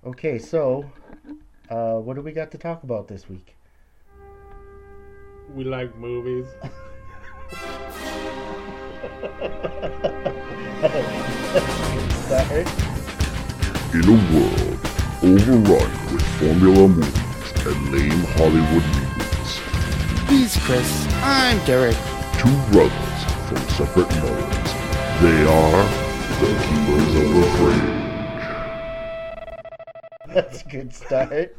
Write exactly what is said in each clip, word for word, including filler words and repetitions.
Okay, so uh, what do we got to talk about this week? We like movies. Sorry. In a world overrun with formula movies and lame Hollywood movies, He's Chris. I'm Derek. two brothers from separate mothers, they are the Keepers of the Fringe. That's a good start.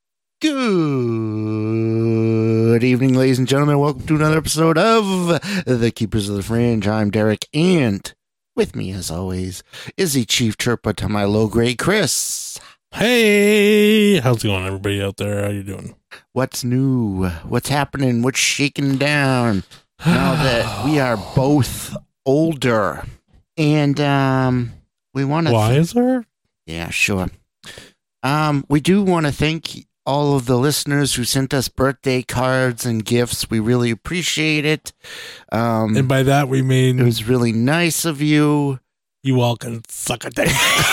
Good evening, ladies and gentlemen. Welcome to another episode of The Keepers of the Fringe. I'm Derek, and with me, as always, is the Chief Chirpa to my low grade Chris. Hey, how's it going, everybody out there? How you doing? What's new? What's happening? What's shaking down now that we are both older? And um, we want to. Wiser? Yeah, sure. Um, we do want to thank all of the listeners who sent us birthday cards and gifts. We really appreciate it. Um, And by that we mean it was really nice of you. you all can suck a dick.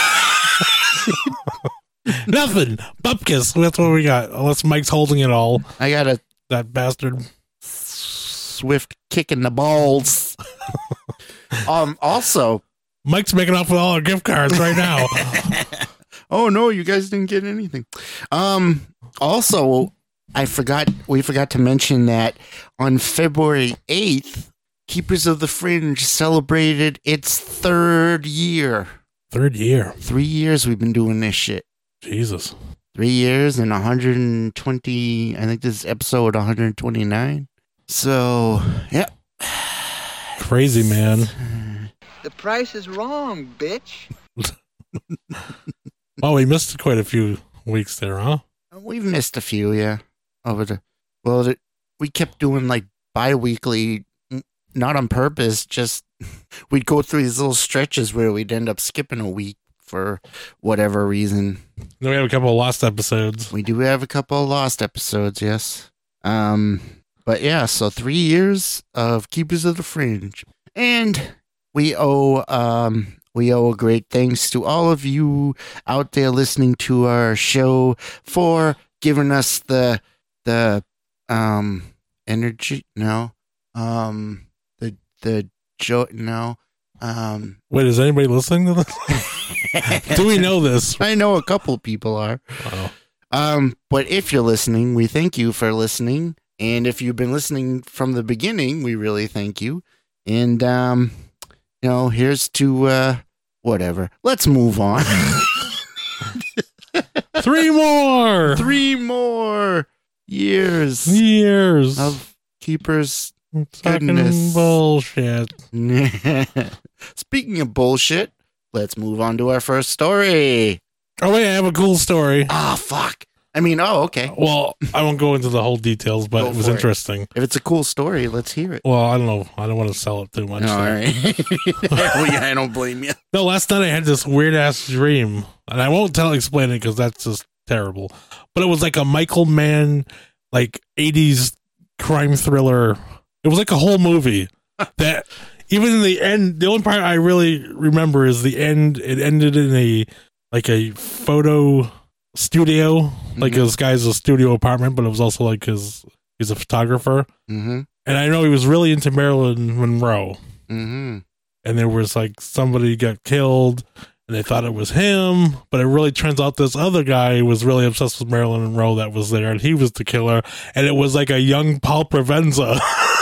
Nothing. Bupkis. That's what we got. Unless Mike's holding it all. I got a That bastard. swift kick in the balls. um, also, Mike's making off with all our gift cards right now. oh no, you guys didn't get anything. Um, also, I forgot, we forgot to mention that on February eighth, Keepers of the Fringe celebrated its third year. Third year. Three years we've been doing this shit. Jesus. Three years and one hundred twenty, I think this is episode one hundred twenty-nine. So, yeah. Crazy, man. The price is wrong, bitch. Oh, we missed quite a few weeks there, huh? We've missed a few, yeah. Over the, well, the, we kept doing like bi-weekly, n- not on purpose, just we'd go through these little stretches where we'd end up skipping a week for whatever reason. Then we have a couple of lost episodes. We do have a couple of lost episodes, yes. Um, but yeah, so three years of Keepers of the Fringe. And we owe, um, we owe a great thanks to all of you out there listening to our show for giving us the, the, um, energy, no, um, the, the joy, no, um. Wait, is anybody listening to this? Do we know this? I know a couple people are. Oh. Um, but if you're listening, we thank you for listening. And if you've been listening from the beginning, we really thank you. And, um, you know, here's to, uh, whatever. Let's move on. Three more Three more years years of Keepers. Fucking goodness. bullshit. Speaking of bullshit, let's move on to our first story. Oh wait, I have a cool story. Ah, fuck. I mean, oh, okay. Well, I won't go into the whole details, but Go it was for it. interesting. If it's a cool story, let's hear it. Well, I don't know. I don't want to sell it too much. All so. right. Well, yeah, I don't blame you. No, last night I had this weird ass dream, and I won't tell explain it because that's just terrible. But it was like a Michael Mann, like eighties crime thriller. It was like a whole movie that even in the end, the only part I really remember is the end. It ended in a like a photo studio, like Mhm. this guy's a studio apartment, but it was also like his he's a photographer, Mm-hmm. and I know he was really into Marilyn Monroe. Mm-hmm. And there was like somebody got killed and they thought it was him, but it really turns out this other guy was really obsessed with Marilyn Monroe that was there, and he was the killer, and it was like a young Paul Provenza.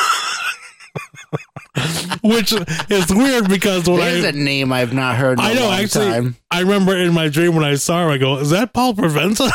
Which is weird because when There's I a name I've not heard in a I know long actually time. I remember in my dream when I saw him, I go, is that Paul Provenza?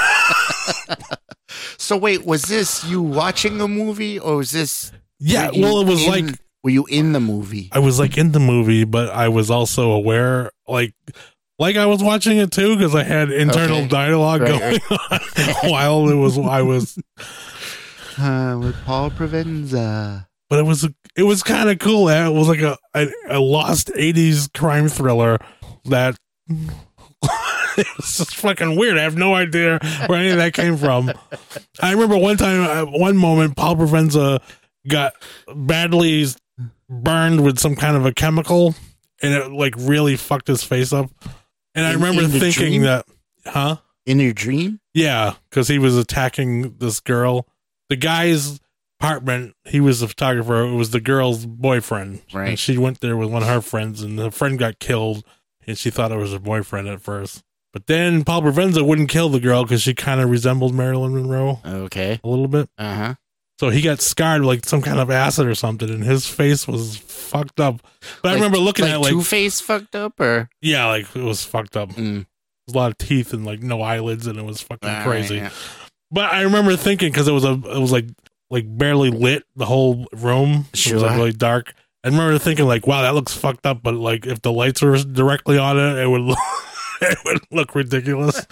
So wait, was this you watching a movie, or was this? Yeah, were you well, it was in- like Were you in the movie? I was like in the movie, but I was also aware, like, like I was watching it too because I had internal Okay. dialogue Right, going on while it was I was. Uh, with Paul Provenza. But it was it was kind of cool. eh? It was like a, a a lost eighties crime thriller that. It was just fucking weird. I have no idea where any of that came from. I remember one time, at one moment, Paul Provenza got badly burned with some kind of a chemical, and it like really fucked his face up. And I In- remember in the thinking dream? that, huh? In your dream? Yeah, because he was attacking this girl. The guy's apartment, he was a photographer. It was the girl's boyfriend. Right. And she went there with one of her friends, and the friend got killed, and she thought it was her boyfriend at first. But then Paul Provenza wouldn't kill the girl because she kind of resembled Marilyn Monroe Okay. a little bit. Uh-huh. So he got scarred with like some kind of acid or something, and his face was fucked up. But I remember looking like at it like, Two-Face fucked up, or? yeah, like it was fucked up. Mm. There's a lot of teeth and like no eyelids, and it was fucking All right, crazy. yeah. But I remember thinking, because it was a, it was like like barely lit, the whole room. It Sure. was like really dark. I remember thinking like, wow, that looks fucked up. But like if the lights were directly on it, it would look, it would look ridiculous.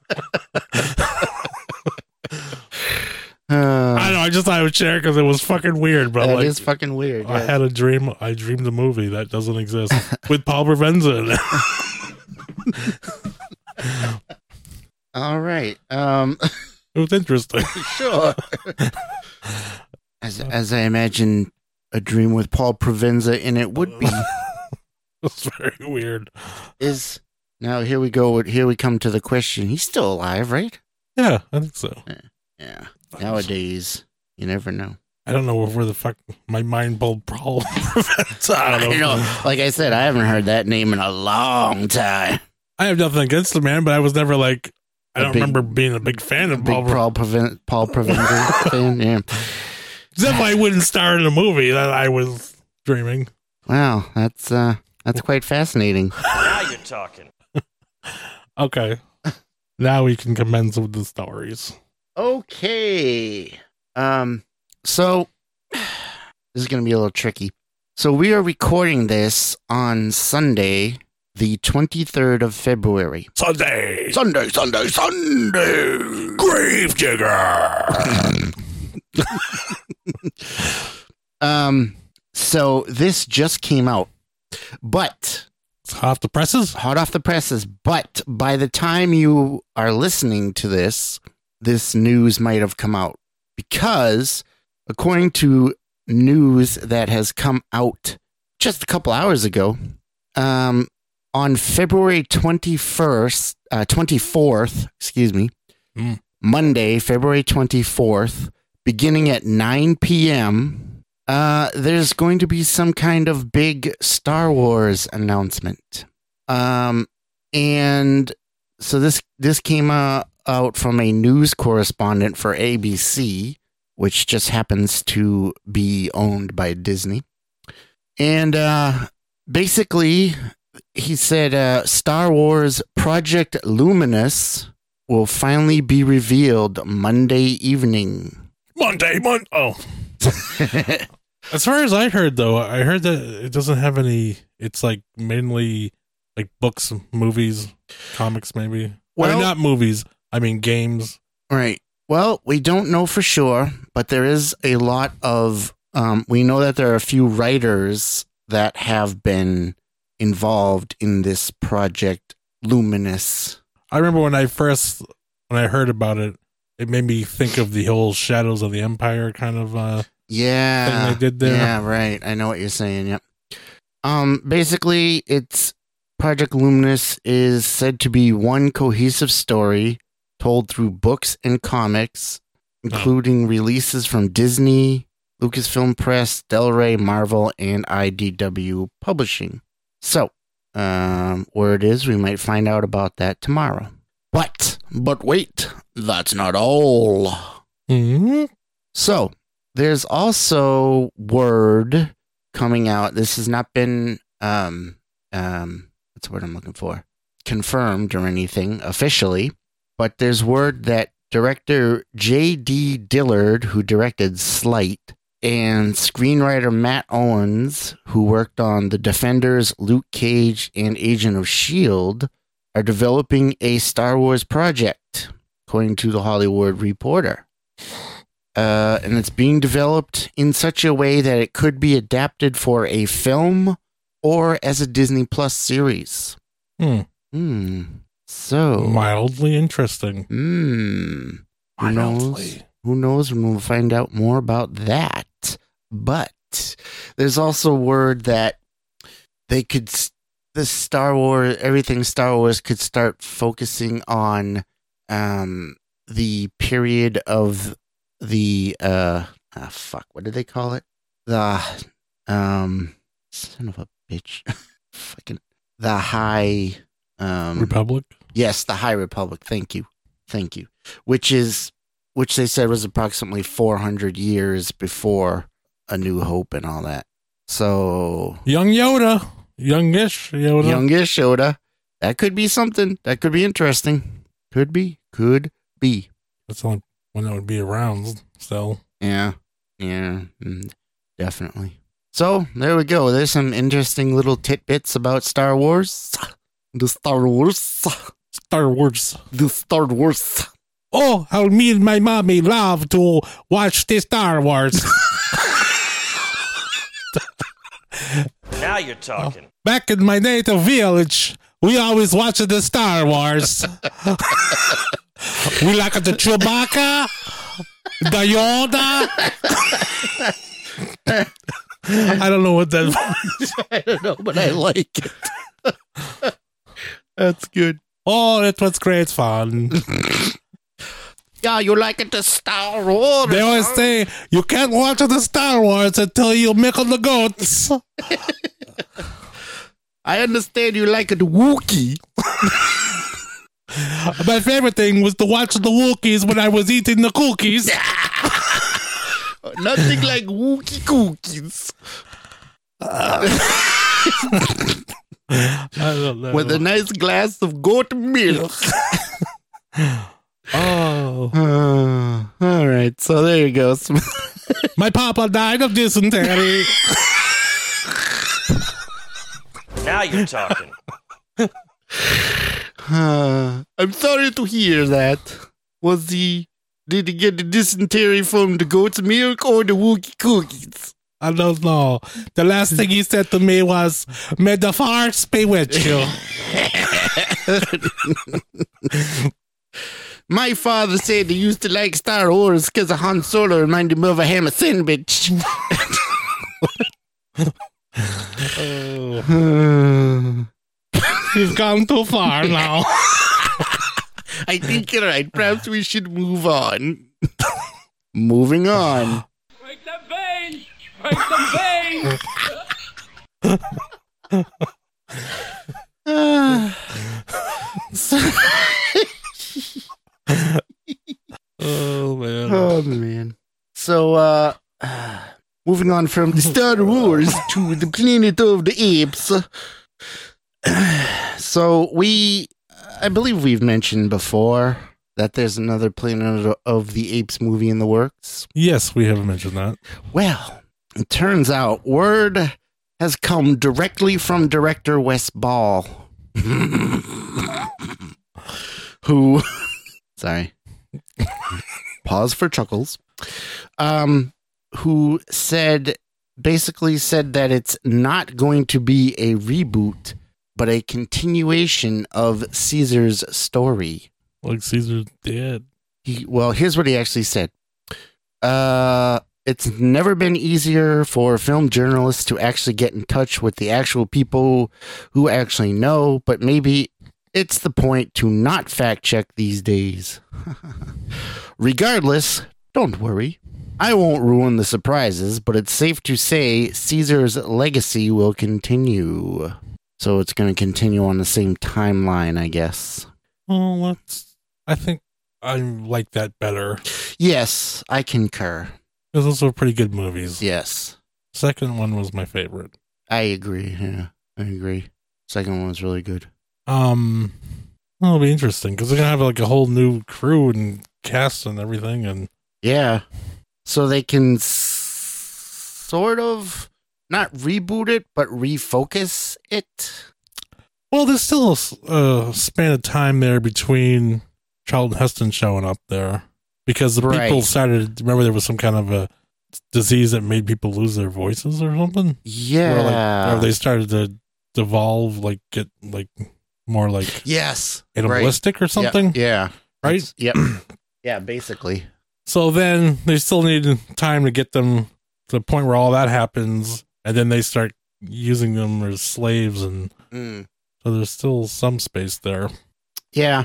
Uh, I don't know. I just thought I would share because it was fucking weird. But that like, is fucking weird. I yeah. had a dream. I dreamed a movie that doesn't exist with Paul Provenza in it. All right. Um, It was interesting. sure. As as I imagine a dream with Paul Provenza in it would be. It was very weird. Is now here we go. Here we come to the question. He's still alive, right? Yeah, I think so. Yeah. Nowadays, you never know. I don't know where the fuck my mind pulled Paul Provenza. I don't know. I know. Like I said, I haven't heard that name in a long time. I have nothing against the man, but I was never like, I A don't big- remember being a big fan of Big Paul. Paul Proven- Paul Provenza fan. Yeah. Except I wouldn't star in a movie that I was dreaming. Wow, that's uh, that's quite fascinating. Now you're talking. Okay. Now we can commence with the stories. Okay. Um. So this is going to be a little tricky. So we are recording this on Sunday, the twenty-third of February. Sunday! Sunday, Sunday, Sunday. Gravedigger! Um. So this just came out, but It's hot off the presses? hot off the presses. But by the time you are listening to this, this news might have come out because, according to news that has come out just a couple hours ago, um, on February twenty-first, uh, twenty-fourth, excuse me, Mm. Monday, February twenty-fourth, beginning at nine p.m., uh, there's going to be some kind of big Star Wars announcement. Um, and so this, this came uh, out from a news correspondent for A B C, which just happens to be owned by Disney. And uh, basically, he said uh, Star Wars Project Luminous will finally be revealed Monday evening. Monday, Monday. Oh. As far as I heard, though, I heard that it doesn't have any. It's like mainly like books, movies, comics, maybe. I Well- mean, not movies. I mean, games. Right. Well, we don't know for sure, but there is a lot of. Um, we know that there are a few writers that have been involved in this Project Luminous. I remember when I first when I heard about it, it made me think of the whole Shadows of the Empire kind of uh, Yeah, thing they did there. Yeah, right. I know what you're saying. Yep. Um, basically, it's Project Luminous is said to be one cohesive story told through books and comics, including releases from Disney, Lucasfilm Press, Del Rey, Marvel, and I D W Publishing. So, um, word is we might find out about that tomorrow. But, but wait, that's not all. hmm So, there's also word coming out. This has not been, um, um, what's the word I'm looking for? Confirmed or anything officially. But there's word that director J D Dillard, who directed Slight, and screenwriter Matt Owens, who worked on The Defenders, Luke Cage, and Agent of S H I E L D, are developing a Star Wars project, according to the Hollywood Reporter. Uh, and it's being developed in such a way that it could be adapted for a film or as a Disney Plus series. Hmm. Hmm. So, Mildly interesting. hmm. Who knows? Mildly. Who knows when we'll find out more about that. But there's also word that they could, the Star Wars, everything Star Wars could start focusing on um, the period of the uh, ah, fuck, what did they call it? The um, son of a bitch, fucking the High um Republic. Yes, the High Republic. Thank you, thank you. Which is which they said was approximately four hundred years before A New Hope and all that. So Young Yoda, youngish Yoda. youngish Yoda. That could be something. That could be interesting. Could be. Could be. That's the only one that would be around. So Yeah. Yeah. mm, Definitely. So there we go. There's some interesting little tidbits about Star Wars. The Star Wars. Star Wars. The Star Wars. Oh, how me and my mommy love to watch the Star Wars. Now you're talking. Back in my native village, we always watch the Star Wars. We like the Chewbacca, the Yoda. I don't know what that. I don't know, but I like it. That's good. Oh, it was great fun. Yeah, you like it, the Star Wars. They always say you can't watch the Star Wars until you make the goats. I understand you like it, Wookiee. My favorite thing was to watch the Wookiees when I was eating the cookies. Nothing like Wookiee cookies. I don't know. With a nice glass of goat milk. Oh, Uh, all right, so there you go. my papa died of dysentery. Now you're talking. Uh, I'm sorry to hear that. Was he... Did he get the dysentery from the goat's milk or the Wookiee cookies? I don't know. The last thing he said to me was, "May the force be with you." My father said he used to like Star Wars because of Han Solo reminded him of a ham sandwich. Oh. You've gone too far now. I think you're right. Perhaps we should move on. Moving on. Break the vein! Break the vein! Uh, so- Oh man. oh, man. So, uh, moving on from the Star Wars to the Planet of the Apes. So, we, I believe we've mentioned before that there's another Planet of the Apes movie in the works. Yes, we have mentioned that. Well, it turns out word has come directly from director Wes Ball, who, sorry, pause for chuckles, um, who said, basically said that it's not going to be a reboot, but a continuation of Caesar's story. Like Caesar's dead. He, well, here's what he actually said. Uh, it's never been easier for film journalists to actually get in touch with the actual people who actually know, but maybe it's the point to not fact check these days. Regardless, don't worry. I won't ruin the surprises, but it's safe to say Caesar's legacy will continue. So it's going to continue on the same timeline, I guess. Oh, let's. I think I like that better. Yes, I concur. Because those were pretty good movies. Yes, Second one was my favorite. I agree. Yeah, I agree. Second one was really good. Um, well, it'll be interesting because they're gonna have like a whole new crew and cast and everything, and Yeah. So they can s- sort of not reboot it, but refocus it. well, there's still a s- a span of time there between Charlton Heston showing up there because the people Right. started. Remember, there was some kind of a disease that made people lose their voices or something. Yeah. Or like, or they started to devolve, like get like more like yes. animalistic or Right. something, Yeah. yeah. right? That's- Yep. yeah, basically. So then they still need time to get them to the point where all that happens, and then they start using them as slaves, and Mm. so there's still some space there. Yeah.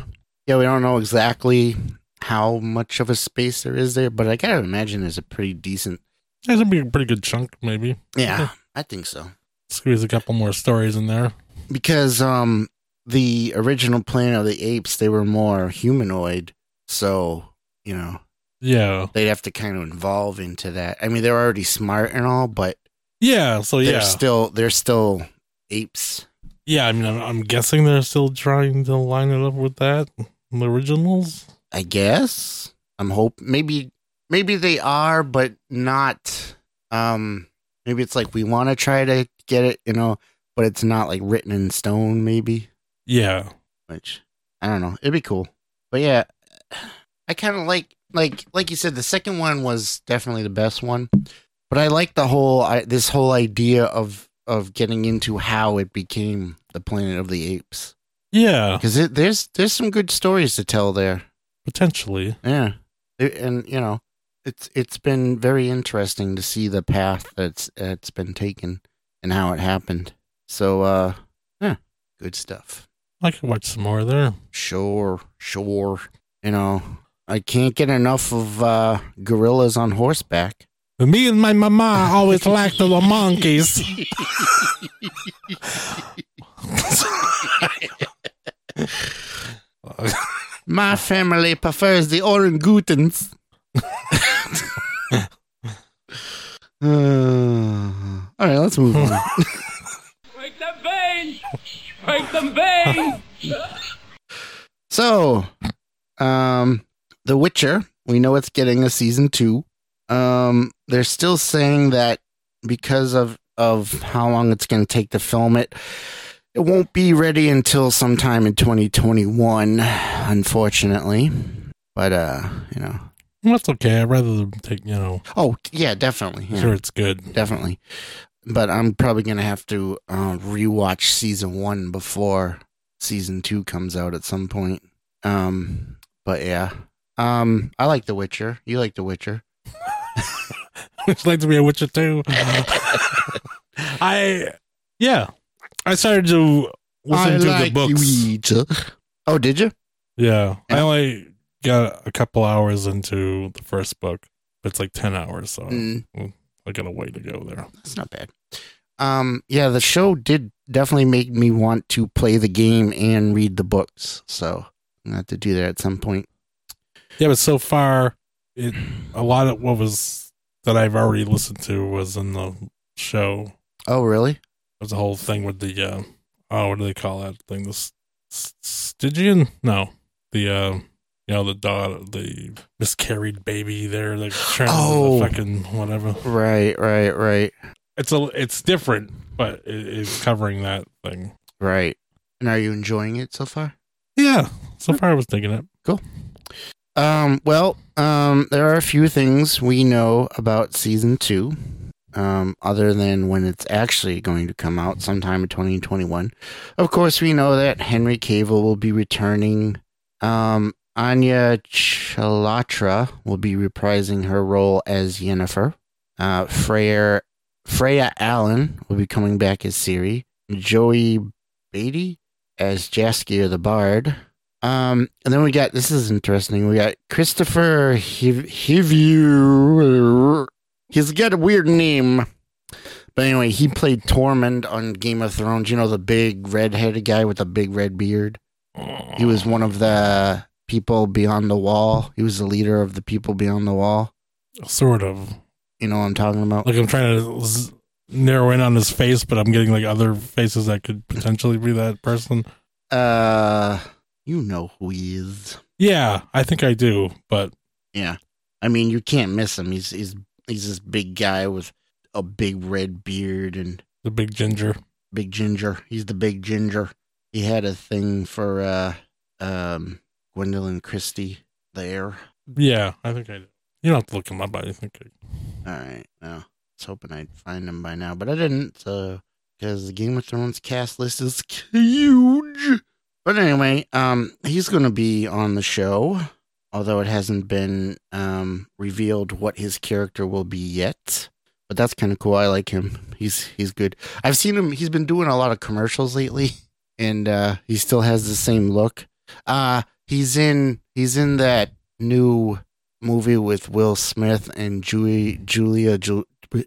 Yeah, we don't know exactly how much of a space there is there, but I gotta imagine there's a pretty decent. There's gonna be a pretty good chunk, maybe. Yeah, I think so. Squeeze a couple more stories in there. Because um, the original Planet of the Apes, they were more humanoid, so you know Yeah. they'd have to kind of evolve into that. I mean, they're already smart and all, but Yeah. So they're yeah. still they're still apes. Yeah. I mean, I'm, I'm guessing they're still trying to line it up with that the originals. I guess. I'm hope maybe maybe they are, but not. Um, maybe it's like we want to try to get it, you know, but it's not like written in stone. Maybe, Yeah. which I don't know. It'd be cool, but yeah, I kind of like like like you said. The second one was definitely the best one, but I like the whole I, this whole idea of of getting into how it became the Planet of the Apes Yeah. because there's there's some good stories to tell there. Potentially. Yeah, It- and you know, it's it's been very interesting to see the path that's that's been taken and how it happened. So, uh, yeah, good stuff. I could watch some more there. Sure, sure. You know, I can't get enough of uh, gorillas on horseback. Me and my mama always liked the monkeys. My family prefers the orangutans. uh, all right, let's move on. Break them veins! Break them veins! So, um, The Witcher, we know it's getting a season two. Um, they're still saying that because of, of how long it's going to take to film it, it won't be ready until sometime in twenty twenty-one, unfortunately. But, uh, you know. Well, that's okay. I'd rather them take, you know, Oh, yeah, definitely. Yeah, sure it's good. definitely. But I'm probably going to have to uh, rewatch season one before season two comes out at some point. Um, but yeah. Um, I like The Witcher. You like The Witcher. Would you like to be a Witcher too? I, yeah. I started to listen to the books. Witcher. Oh, did you? Yeah. I Yeah. only got a couple hours into the first book. It's like ten hours, so Mm, I got a way to go there. that's not bad. Um, yeah, the show did definitely make me want to play the game and read the books. So I'm gonna have to do that at some point. Yeah, but so far, it a lot of what was that I've already listened to was in the show. Oh, really? There's a whole thing with the uh, oh, what do they call that thing? The S- S- Stygian? No, the uh, you know, the daughter, the miscarried baby. There, like trying Oh. to fucking whatever. Right, right, right, It's a, it's different, but it is covering that thing. right. And are you enjoying it so far? Yeah, so far I was digging it. Um, well, um, there are a few things we know about season two, um, other than when it's actually going to come out sometime in twenty twenty-one. Of course, we know that Henry Cavill will be returning. Um, Anya Chalotra will be reprising her role as Yennefer. Uh, Freya, Freya Allen will be coming back as Ciri. Joey Beatty as Jaskier the Bard. Um, and then we got, this is interesting, we got Christopher Hiv- Hivier. He's got a weird name. But anyway, he played Tormund on Game of Thrones. You know, the big red-headed guy with the big red beard? He was one of the people beyond the wall. He was the leader of the people beyond the wall. Sort of. You know what I'm talking about? Like I'm trying to z- narrow in on his face, but I'm getting like other faces that could potentially be that person. Uh, you know who he is. Yeah, I think I do, but Yeah. I mean, you can't miss him. He's he's he's this big guy with a big red beard and the big ginger. big ginger. He's the big ginger. He had a thing for uh um Gwendolyn Christie there. Yeah, I think I do. You don't have to look him up, but I think I... All right. Well, I was hoping I'd find him by now, but I didn't. So because the Game of Thrones cast list is huge. But anyway, um, he's going to be on the show, although it hasn't been um revealed what his character will be yet. But that's kind of cool. I like him. He's he's good. I've seen him. He's been doing a lot of commercials lately, and uh, he still has the same look. Uh He's in he's in that new movie with Will Smith and Julie, Julia Ju,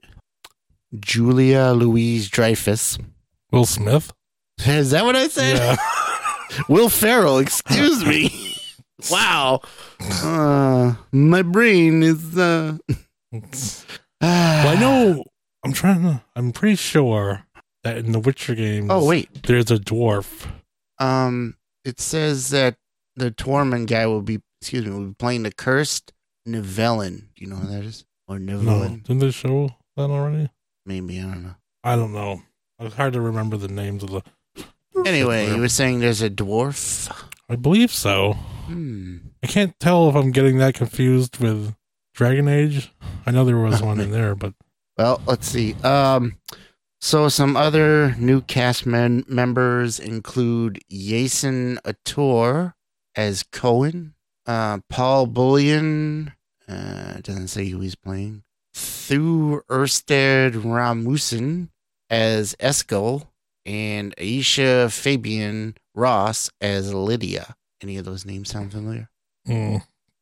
Julia Louise Dreyfus. Will Smith? Is that what I said? Yeah. Will Ferrell, excuse me. Wow. Uh, my brain is uh Well, I know. I'm trying to. I'm pretty sure that in the Witcher games. Oh wait. There's a dwarf. Um it says that the Tormund guy will be excuse me, will be playing the cursed Nivellen. Do you know who that is? Or No, Nivellen? didn't they show that already? Maybe, I don't know. I don't know. It's hard to remember the names of the. Anyway, you were saying there's a dwarf? I believe so. Hmm. I can't tell if I'm getting that confused with Dragon Age. I know there was one in there, but Well, let's see. Um, so some other new cast men- members include Jason Ator as Cohen, uh, Paul Bullion, uh, doesn't say who he's playing, Thu Ersted Ramussen as Eskel, and Aisha Fabian Ross as Lydia. Any of those names sound familiar? mm,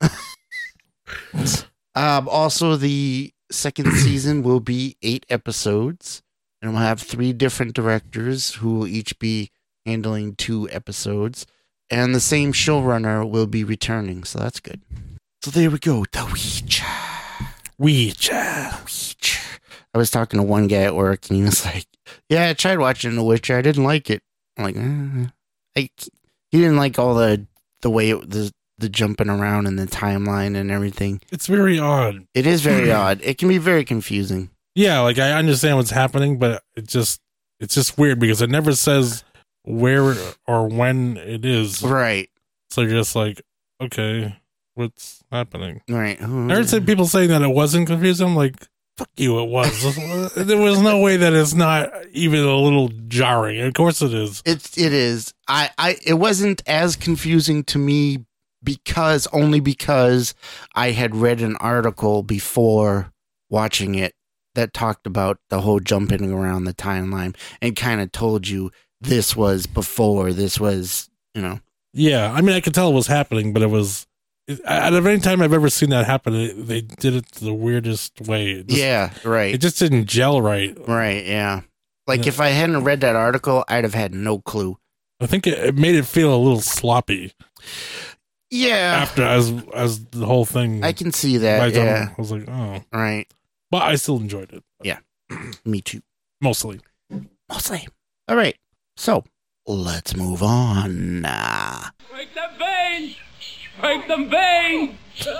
Um, also, the second season will be eight episodes, and we'll have three different directors who will each be handling two episodes, and the same showrunner will be returning, so that's good. So there we go, The Witcher. Witcher. Witcher. I was talking to one guy at work, and he was like, "Yeah, I tried watching The Witcher. I didn't like it." I'm like, eh. I, he didn't like all the the way it, the the jumping around and the timeline and everything. It's very odd. It is very odd. It can be very confusing. Yeah, like I understand what's happening, but it just it's just weird because it never says where or when it is. Right. So you're just like, okay, what's happening? Right. I heard some people saying that it wasn't confusing. I'm like, fuck you, it was. There was no way that it's not even a little jarring. Of course it is. It's it is. I, I it wasn't as confusing to me because only because I had read an article before watching it that talked about the whole jumping around the timeline and kind of told you this was before, this was, you know. Yeah, I mean, I could tell it was happening, but it was. Out of any time I've ever seen that happen, it, they did it the weirdest way. It just, Yeah, right. It just didn't gel right. Right, yeah. Like Yeah. if I hadn't read that article, I'd have had no clue. I think it, it made it feel a little sloppy Yeah. after as as the whole thing. I can see by that. the time Yeah. I was like, oh, Right. but I still enjoyed it. Yeah. Me too. Mostly. Mostly. All right. So let's move on. Uh, Break them veins! Break them veins!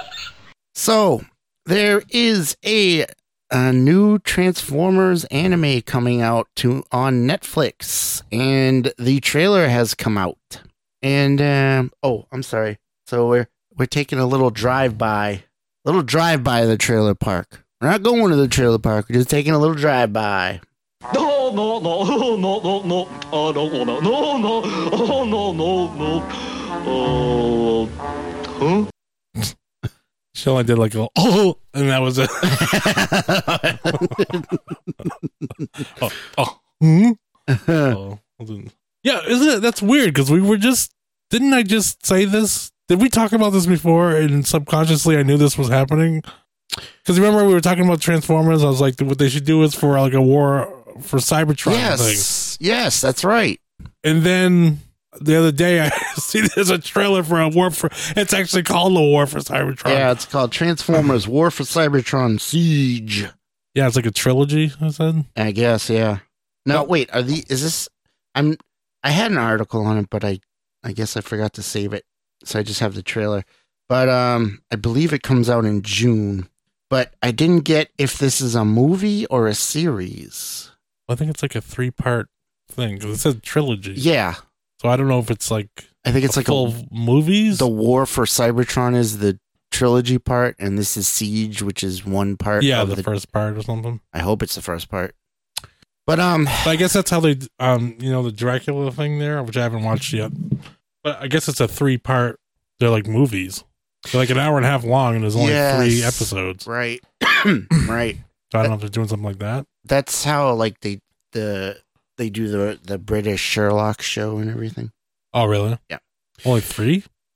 So there is a a new Transformers anime coming out to on Netflix, and the trailer has come out. And um, oh, I'm sorry. So we're we're taking a little drive by, little drive by the trailer park. We're not going to the trailer park. We're just taking a little drive by. No, no, no, no, no, no. I don't wanna. No, no, oh, no, no, no. Oh, huh? She only did like a oh, and that was it. oh, oh, hmm? oh, yeah, isn't it? That's weird because we were just didn't I just say this? Did we talk about this before? And subconsciously, I knew this was happening. Because remember we were talking about Transformers. I was like, what they should do is for like a war for Cybertron Yes, thing. yes, that's right. And then the other day, I see there's a trailer for a war for. It's actually called the War for Cybertron. Yeah, it's called Transformers War for Cybertron Siege. Yeah, it's like a trilogy. I said. I guess, yeah. No, wait, are the is this I'm I had an article on it, but I I guess I forgot to save it. So I just have the trailer. But um I believe it comes out in June. But I didn't get if this is a movie or a series. I think it's like a three part thing because it says trilogy. Yeah. So I don't know if it's like I think it's a like full a, movies. the War for Cybertron is the trilogy part, and this is Siege, which is one part. yeah, of the, the first part or something. I hope it's the first part. But um, But I guess that's how they, um, you know, the Dracula thing there, which I haven't watched yet. But I guess it's a three part. They're like movies. They're like an hour and a half long, and there's only Yes. three episodes. right, right. So I don't know if they're doing something like that. That's how like they the they do the the British Sherlock show and everything. Oh, really? Yeah. Only three?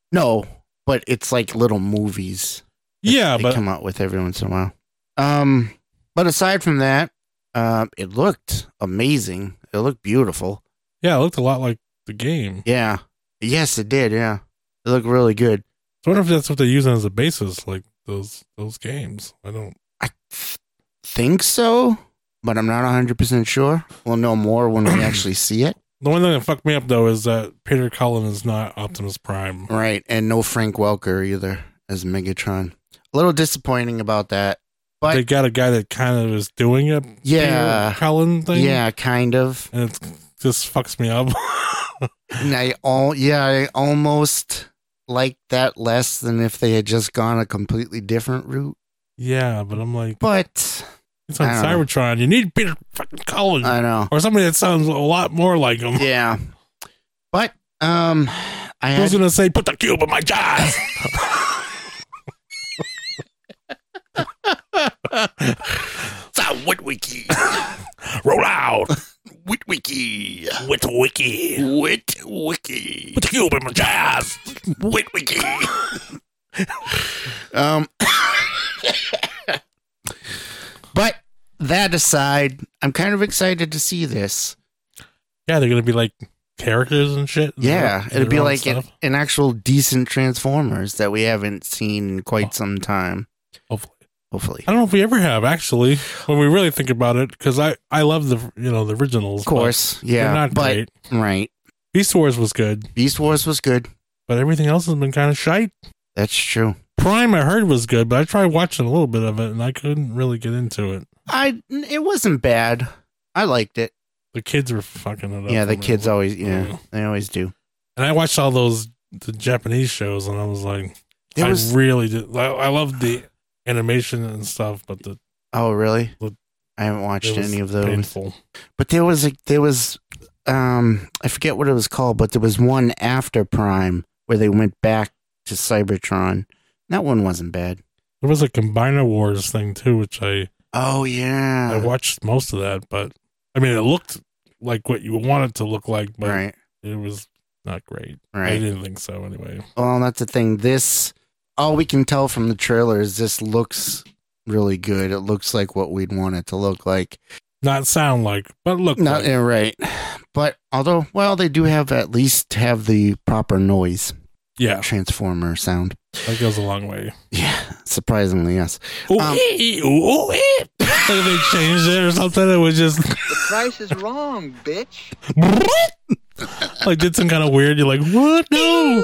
No, but it's like little movies. that Yeah, they but come out with every once in a while. Um, but aside from that, uh, it looked amazing. It looked beautiful. yeah, it looked a lot like the game. Yeah. Yes, it did. Yeah, it looked really good. So I wonder if that's what they're using as a basis, like those those games. I don't. I th- think so, but I'm not one hundred percent sure. We'll know more when we actually see it. The one thing that fucked me up though is that Peter Cullen is not Optimus Prime. Right, and no Frank Welker either as Megatron. A little disappointing about that. But They got a guy that kind of is doing a Yeah. Peter Cullen thing. yeah, kind of. and it just fucks me up. And I all yeah, I almost like that less than if they had just gone a completely different route. Yeah, but I'm like, But it's on I don't know. Cybertron. You need Peter fucking Cullen I know. or somebody that sounds a lot more like him. Yeah. But um I Who's had gonna say, "Put the cube in my jazz"? it's a Witwiki. Roll out Witwiki. with wiki. Witwiki. Put the cube in my jazz. Witwiki. um But that aside, I'm kind of excited to see this. Yeah, they're gonna be like characters and shit. Yeah, And it'd be their own like an, stuff. an actual decent Transformers that we haven't seen in quite some time. Hopefully. Hopefully. I don't know if we ever have actually, when we really think about it, because I I love the you know the originals. Of course. but Yeah. they're not but great. right. Beast Wars was good, Beast Wars was good. but everything else has been kind of shite. That's true. Prime I heard was good, but I tried watching a little bit of it and I couldn't really get into it. I it wasn't bad. I liked it. The kids were fucking it up. Yeah, for the me. kids always yeah, Yeah. they always do. And I watched all those the Japanese shows, and I was like, There I was really did. I, I love the animation and stuff, but the Oh, really? Look, I haven't watched it was any of those. painful. But there was a there was um I forget what it was called, but there was one after Prime where they went back to Cybertron. That one wasn't bad. There was a Combiner Wars thing too, which I Oh yeah. I watched most of that, but I mean, it looked like what you want it to look like, but Right. it was not great. I Right. didn't think so anyway. Well, that's the thing. This, all we can tell from the trailer is this looks really good. It looks like what we'd want it to look like. Not sound like, but look Not like. yeah, right. But although, well, they do have at least have the proper noise Yeah, transformer sound. that goes a long way. Yeah, surprisingly, yes. Ooh, Um, ee, ooh, ooh, ee. Like if they changed it or something, it was just The price is wrong, bitch. like did some kind of weird. You're like, what? No.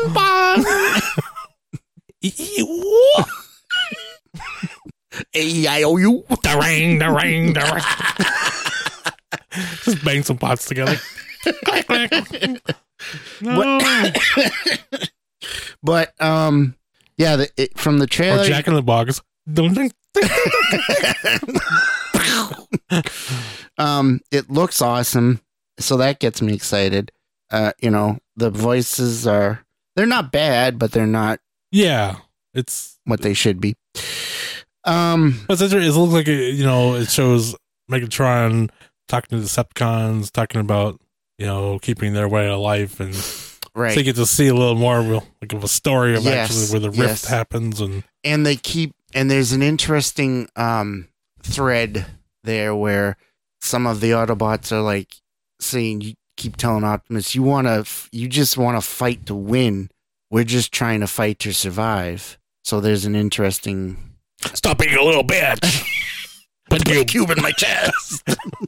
A I O U. Da ring, da ring, da ring. Just bang some pots together. Click, click. No. But um, yeah, the, it, from the Or trailer, Jack in the Box. Dun, dun. um, it looks awesome, so that gets me excited. Uh, you know, the voices are they're not bad, but they're not Yeah, it's what they should be. Um, But it's, it looks like it, you know, it shows Megatron talking to Decepticons, talking about you know keeping their way of life, and right. so you get to see a little more of a, like of a story of Yes, actually where the rift yes. happens, and And they keep and there's an interesting um thread there where some of the Autobots are like saying, "You keep telling Optimus, you want to, you just want to fight to win. We're just trying to fight to survive." So there's an interesting. stop being a little bitch. Put the cube in my chest.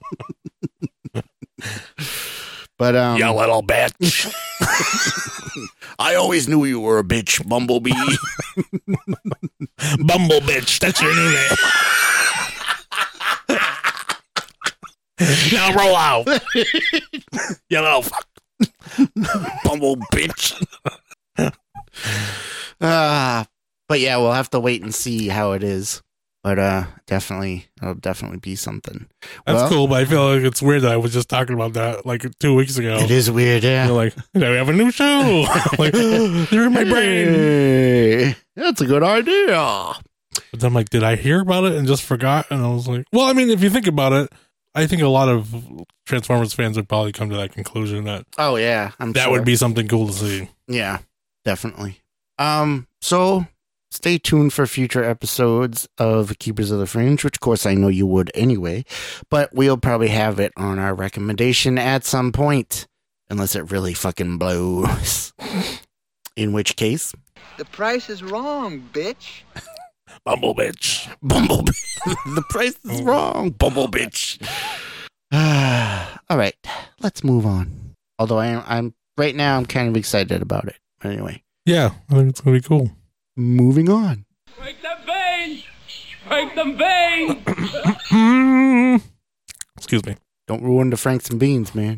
But um, You little bitch. I always knew you were a bitch, Bumblebee. Bumble bitch. That's your new name. Now roll out. You little fuck. Bumble bitch. uh, but yeah, we'll have to wait and see how it is. But uh, definitely, it'll definitely be something. That's Well, cool, but I feel like it's weird that I was just talking about that like two weeks ago. It is weird, yeah. You're like, now we have a new show. Like, they're in my brain. Hey, that's a good idea. But then I'm like, did I hear about it and just forgot? And I was like, well, I mean, if you think about it, I think a lot of Transformers fans would probably come to that conclusion that Oh yeah, I'm that sure. would be something cool to see. Yeah, definitely. Um, so stay tuned for future episodes of Keepers of the Fringe, which of course I know you would anyway, but we'll probably have it on our recommendation at some point, unless it really fucking blows. In which case, The price is wrong, bitch. Bumble bitch. Bumble the price is wrong, Bumble bitch. All right, let's move on. Although I am, I'm right now, I'm kind of excited about it. But anyway, Yeah, I think it's gonna be cool. moving on. Break them veins! Break them veins! Excuse me. Don't ruin the Franks and Beans, man.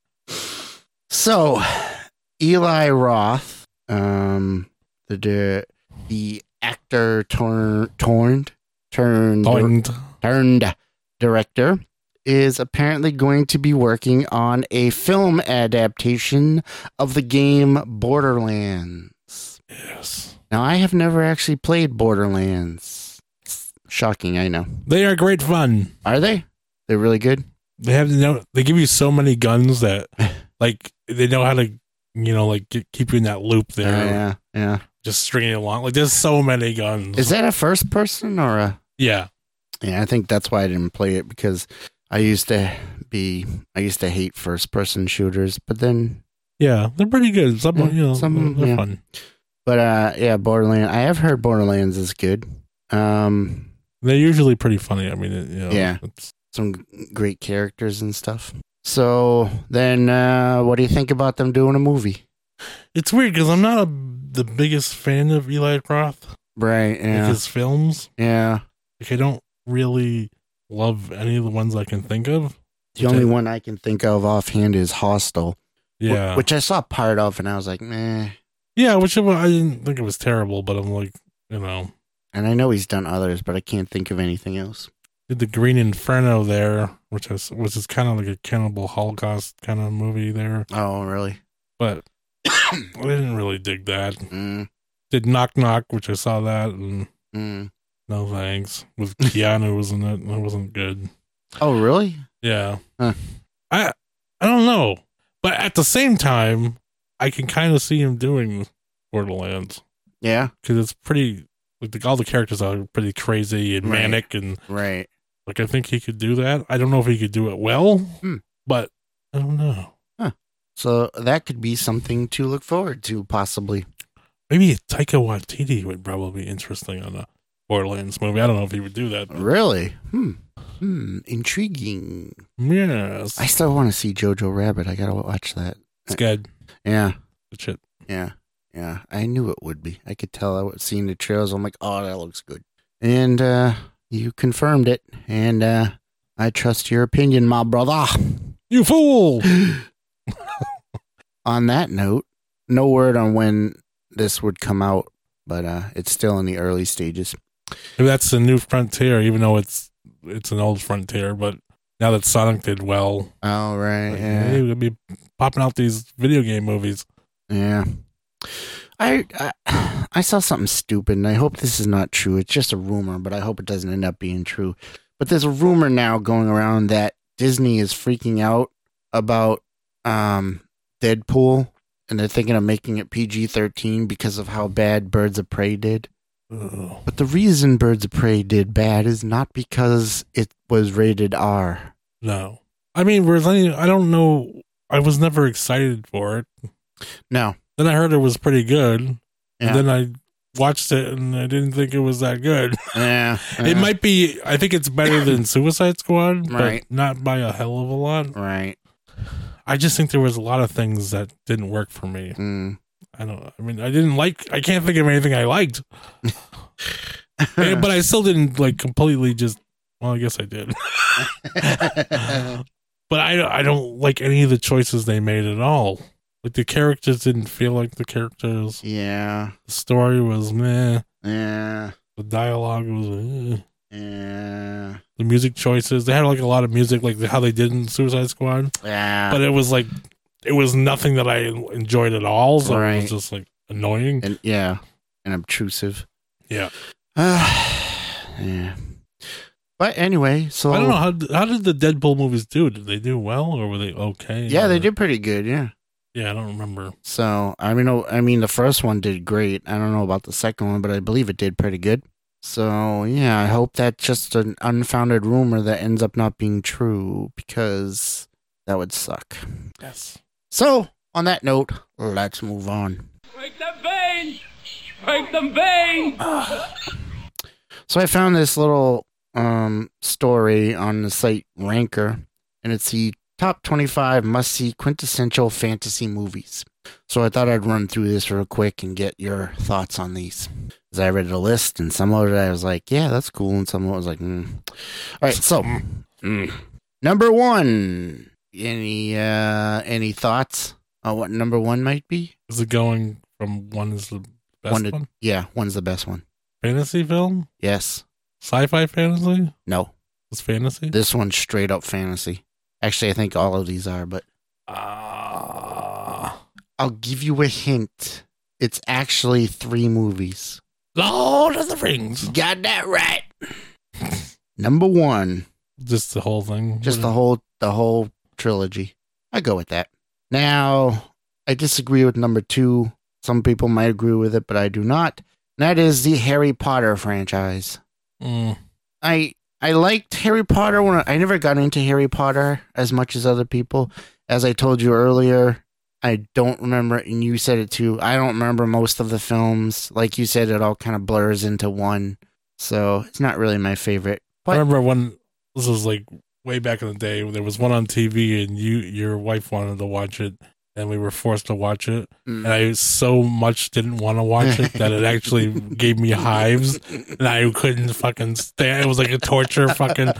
So, Eli Roth, um, the the, the actor turn, turned turned Point. turned director, is apparently going to be working on a film adaptation of the game Borderlands. Yes. Now, I have never actually played Borderlands. Shocking, I know. They are great fun. Are they? They're really good? They have you know they give you so many guns that like they know how to you know like get, keep you in that loop there. Uh, yeah, yeah. Just stringing it along. Like there's so many guns. Is that a first person or a... Yeah. Yeah, I think that's why I didn't play it, because I used to be... I used to hate first person shooters, but then... Yeah, they're pretty good. Some, Yeah, you know, some- they're yeah. fun. But, uh, yeah, Borderlands... I have heard Borderlands is good. Um, They're usually pretty funny. I mean, it, you know, Yeah. It's, some great characters and stuff. So, then, uh, what do you think about them doing a movie? it's weird because I'm not a, the biggest fan of Eli Roth. Right, Like yeah. his films. Yeah. Like I don't really love any of the ones I can think of. The only one I can think of offhand is Hostel. wh- Yeah. Which I saw part of, and I was like, meh. yeah, which I didn't think it was terrible, but I'm like, you know, And I know he's done others, but I can't think of anything else. did the Green Inferno there, which is which is kind of like a Cannibal Holocaust kind of movie there, Oh, really? but I didn't really dig that. Mm, Did Knock Knock, which I saw that, and mm. no thanks. With Keanu was in it, and it wasn't good. Oh, really? Yeah, Huh. I I don't know, but at the same time, I can kind of see him doing Borderlands Yeah. because it's pretty. Like the, all the characters are pretty crazy and Right. manic, and Right. like I think he could do that. I don't know if he could do it well, Hmm. but I don't know. So that could be something to look forward to, possibly. Maybe Taika Waititi would probably be interesting on a Borderlands movie. I don't know if he would do that. but- Really? Hmm. Hmm. Intriguing. Yes, I still want to see Jojo Rabbit. I gotta watch that. it's good. Yeah. Good shit. Yeah. Yeah. I knew it would be. I could tell. I was seeing the trails. I'm like, oh, that looks good. And uh, you confirmed it. And uh, I trust your opinion, my brother. You fool! On that note, no word on when this would come out, but uh, it's still in the early stages. Maybe that's the new Frontier, even though it's it's an old Frontier. But now that Sonic did well, Oh, right. like, Yeah. hey, we'll be popping out these video game movies. Yeah. I, I I saw something stupid, and I hope this is not true. It's just a rumor, but I hope it doesn't end up being true. But there's a rumor now going around that Disney is freaking out about um, Deadpool, and they're thinking of making it P G thirteen because of how bad Birds of Prey did. Ugh. But the reason Birds of Prey did bad is not because it was rated R. No, I mean, whereas I, I don't know. I was never excited for it. No. Then I heard it was pretty good, Yeah. and then I watched it, and I didn't think it was that good. Yeah. It yeah. might be. I think it's better than Suicide Squad, but Right. not by a hell of a lot. Right. I just think there was a lot of things that didn't work for me. Mm. I don't. I mean, I didn't like. I can't think of anything I liked, Eh, but I still didn't like completely. Just well, I guess I did. But I, I don't like any of the choices they made at all. Like the characters didn't feel like the characters. yeah. The story was meh. Yeah. The dialogue was eh. Yeah. The music choices. They had like a lot of music, like how they did in Suicide Squad. Yeah. But it was like it was nothing that I enjoyed at all. So it Right. was just like annoying. and yeah. And obtrusive. Yeah. yeah. But anyway, so I don't know how how did the Deadpool movies do? Did they do well or were they okay? Yeah, they Or- did pretty good. Yeah. Yeah, I don't remember. So I mean, oh, I mean, the first one did great. I don't know about the second one, but I believe it did pretty good. So yeah, I hope that's just an unfounded rumor that ends up not being true, because that would suck. Yes. So on that note, let's move on. Break them veins! Break them veins! So I found this little um, story on the site Ranker, and it's the top twenty-five must-see quintessential fantasy movies. So I thought I'd run through this real quick and get your thoughts on these. As I read the list, and some of it I was like, yeah, that's cool, and some of it was like, mm. All right, so mm. number one. Any uh, any thoughts on what number one might be? Is it going from one is the best One one? to- Yeah, one's the best one. Fantasy film? Yes. Sci-fi fantasy? No. It's fantasy? This one's straight up fantasy. Actually, I think all of these are, but Uh, I'll give you a hint. It's actually three movies. Lord of the Rings. Got that right. Number one, Just the whole thing? just the whole the whole trilogy. I go with that. Now, I disagree with number two. Some people might agree with it, but I do not. And that is the Harry Potter franchise. Mm. I I liked Harry Potter when I, I never got into Harry Potter as much as other people. As I told you earlier, I don't remember, and you said it too, I don't remember most of the films. Like you said, it all kind of blurs into one. So it's not really my favorite. I But remember when, this was like way back in the day, when there was one on T V and you, your wife wanted to watch it, and we were forced to watch it. Mm. And I so much didn't want to watch it that it actually gave me hives, and I couldn't fucking stand. It was like a torture fucking.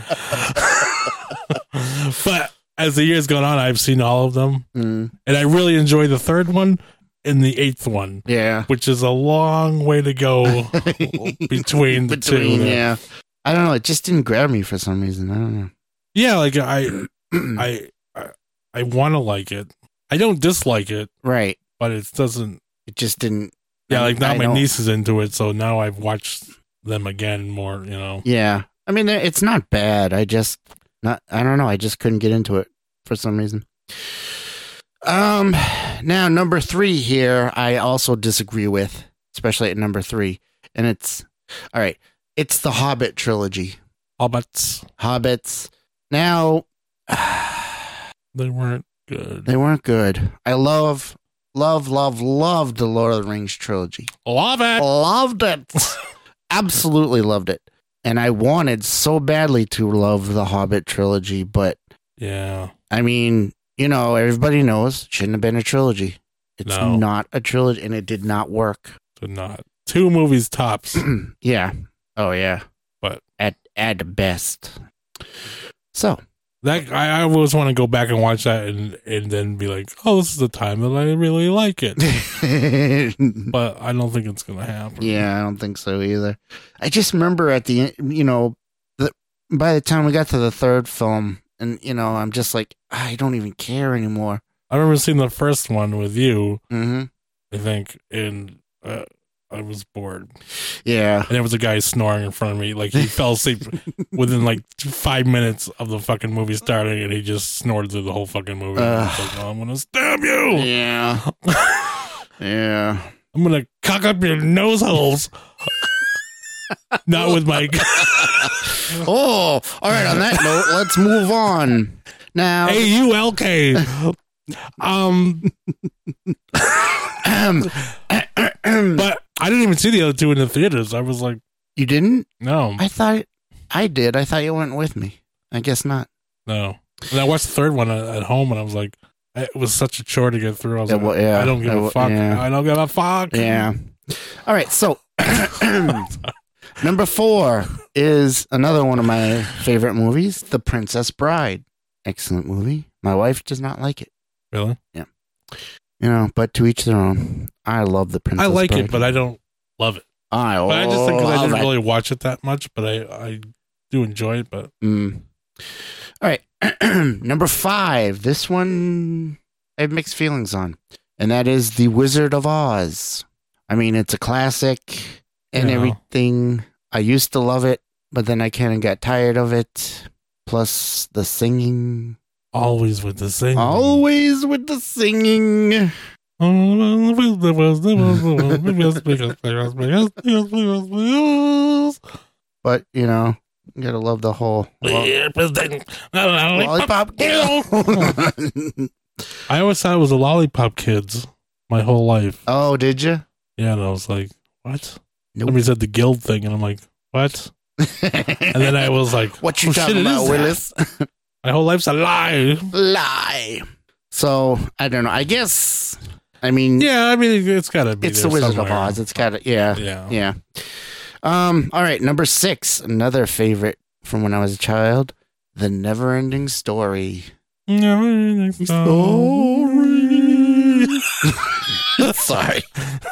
But as the years gone on, I've seen all of them, Mm, and I really enjoy the third one and the eighth one, yeah. which is a long way to go between the two. Between, yeah. I don't know. It just didn't grab me for some reason. I don't know. Yeah, like I, I, I, I want to like it. I don't dislike it, Right. but it doesn't. It just didn't. Yeah, like now I my don't- niece is into it, so now I've watched them again more. You know. Yeah. I mean, it's not bad. I just not. I don't know. I just couldn't get into it for some reason. Um. Now number three here, I also disagree with, especially at number three, and it's all right. It's the Hobbit trilogy. Hobbits, Hobbits. Now they weren't good. they weren't good. I love, love, love, loved the Lord of the Rings trilogy. Love it. Loved it. Absolutely loved it. And I wanted so badly to love the Hobbit trilogy, but Yeah. I mean, you know, everybody knows it shouldn't have been a trilogy. It's No. not a trilogy, and it did not work. Did not. Two movies tops. Yeah. Oh yeah. But- at at best. So That I, I always want to go back and watch that and, and then be like, oh, this is the time that I really like it. But I don't think it's gonna happen. yeah, I don't think so either. I just remember at the end, you know, the, by the time we got to the third film, and you know, I'm just like, I don't even care anymore. I remember seeing the first one with you, Mm-hmm. I think, and uh, I was bored. Yeah. And there was a guy snoring in front of me. Like, he fell asleep within like five minutes of the fucking movie starting, and he just snored through the whole fucking movie. I was like, oh, I'm gonna stab you. Yeah. Yeah. I'm gonna cock up your nose holes. Not with my. Oh, all right. On that note, let's move on. Now, Hey, you, L K. Um, um, but I didn't even see the other two in the theaters. I was like, you didn't? no, I thought I did. I thought you went with me. I guess not. no. And I watched the third one at, at home, and I was like, it was such a chore to get through. I was Yeah, like, well, yeah. I don't give Uh, a fuck. yeah. I don't give a fuck. Yeah. All right. So, number four is another one of my favorite movies, The Princess Bride. Excellent movie. My wife does not like it. Really? You know, but to each their own. I love The Princess I like Bride. it, but I don't love it. I But I just think 'cause I love didn't it. really watch it that much, but I, I do enjoy it. But Mm. All right. Number five. This one I have mixed feelings on. And that is The Wizard of Oz. I mean, it's a classic and Yeah. everything. I used to love it, but then I kind of got tired of it. Plus the singing. Always with the singing. Always with the singing. But, you know, you gotta love the whole Lollipop Kill. I always thought it was the Lollipop Kids my whole life. Oh, did you? Yeah, and I was like, what? Nope. Somebody said the guild thing, and I'm like, what? And then I was like, what you oh, talking shit, it about, is Willis? that. My whole life's a lie. Lie. So, I don't know. I guess, I mean, Yeah, I mean, it's gotta be it's the there Wizard somewhere. of Oz. It's gotta, yeah. Yeah. Yeah. Um, all right, number six, another favorite from when I was a child, The Never Ending Story. Never Story. Sorry.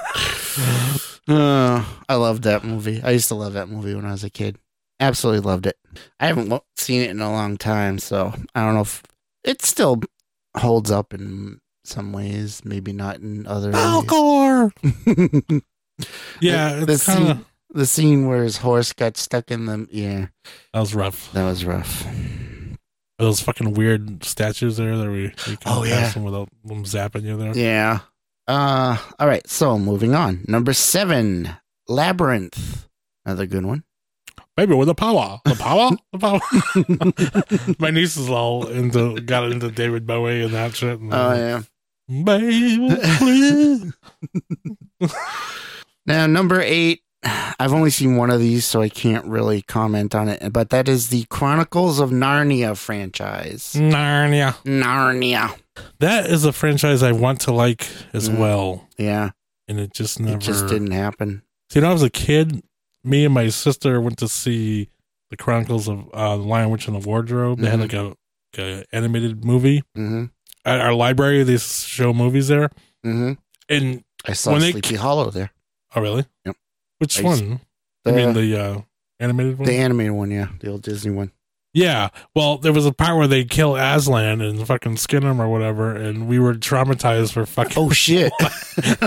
Uh, I loved that movie. I used to love that movie when I was a kid. Absolutely loved it. I haven't lo- seen it in a long time, so I don't know if it still holds up in some ways, maybe not in other Alcor. ways. Yeah, the it's kind of scene, the scene where his horse got stuck in the yeah, that was rough. that was rough. Those fucking weird statues there that we, we can Oh, pass yeah. them without them zapping you there. Yeah. Uh, all right. So moving on. Number seven, Labyrinth. Another good one. Baby with the power, the power, the power. My niece is all into got into David Bowie and that shit. And Oh yeah. Baby, please. Now number eight. I've only seen one of these, so I can't really comment on it. But that is the Chronicles of Narnia franchise. Narnia. Narnia. That is a franchise I want to like as Mm. well, Yeah. and it just never. It just didn't happen. See, when I was a kid, me and my sister went to see the Chronicles of uh, the Lion, Witch, and the Wardrobe. They had Mhm. like a, like a animated movie Mm-hmm. at our library. They show movies there, Mm-hmm. and I saw When they- Sleepy Hollow there. oh really? Yep. Which I used- one? The, I mean the uh, animated one. the animated one, yeah. The old Disney one. Yeah. Well, there was a part where they kill Aslan and fucking skin him or whatever, and we were traumatized for fucking. Oh, shit. like,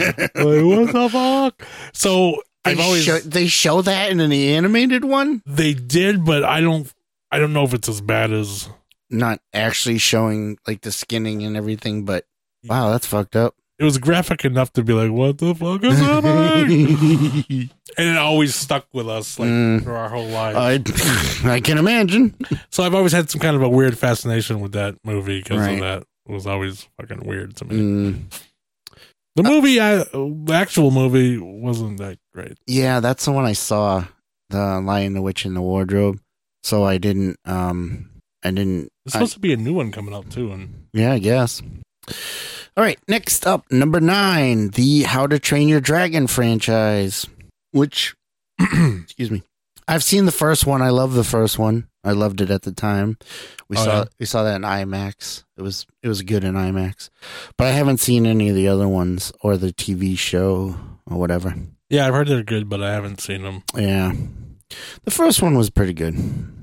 what the fuck? So They, I've always show, they show that in the animated one? they did, but I don't. I don't know if it's as bad as. Not actually showing like the skinning and everything, but wow, that's fucked up. It was graphic enough to be like, what the fuck is happening? And it always stuck with us like Mm. for our whole lives. I I can imagine. So I've always had some kind of a weird fascination with that movie because Right. of that. It was always fucking weird to me. Mm. The movie, I, the actual movie, wasn't that great. Yeah, that's the one I saw, the Lion, the Witch, and the Wardrobe. So I didn't. Um, I didn't. There's supposed to be a new one coming out too, and Yeah, I guess. All right, next up, number nine, the How to Train Your Dragon franchise, which, excuse me, I've seen the first one. I love the first one. I loved it at the time. We Oh, saw yeah? we saw that in IMAX. It was it was good in IMAX, but I haven't seen any of the other ones or the T V show or whatever. yeah, I've heard they're good, but I haven't seen them. Yeah, the first one was pretty good.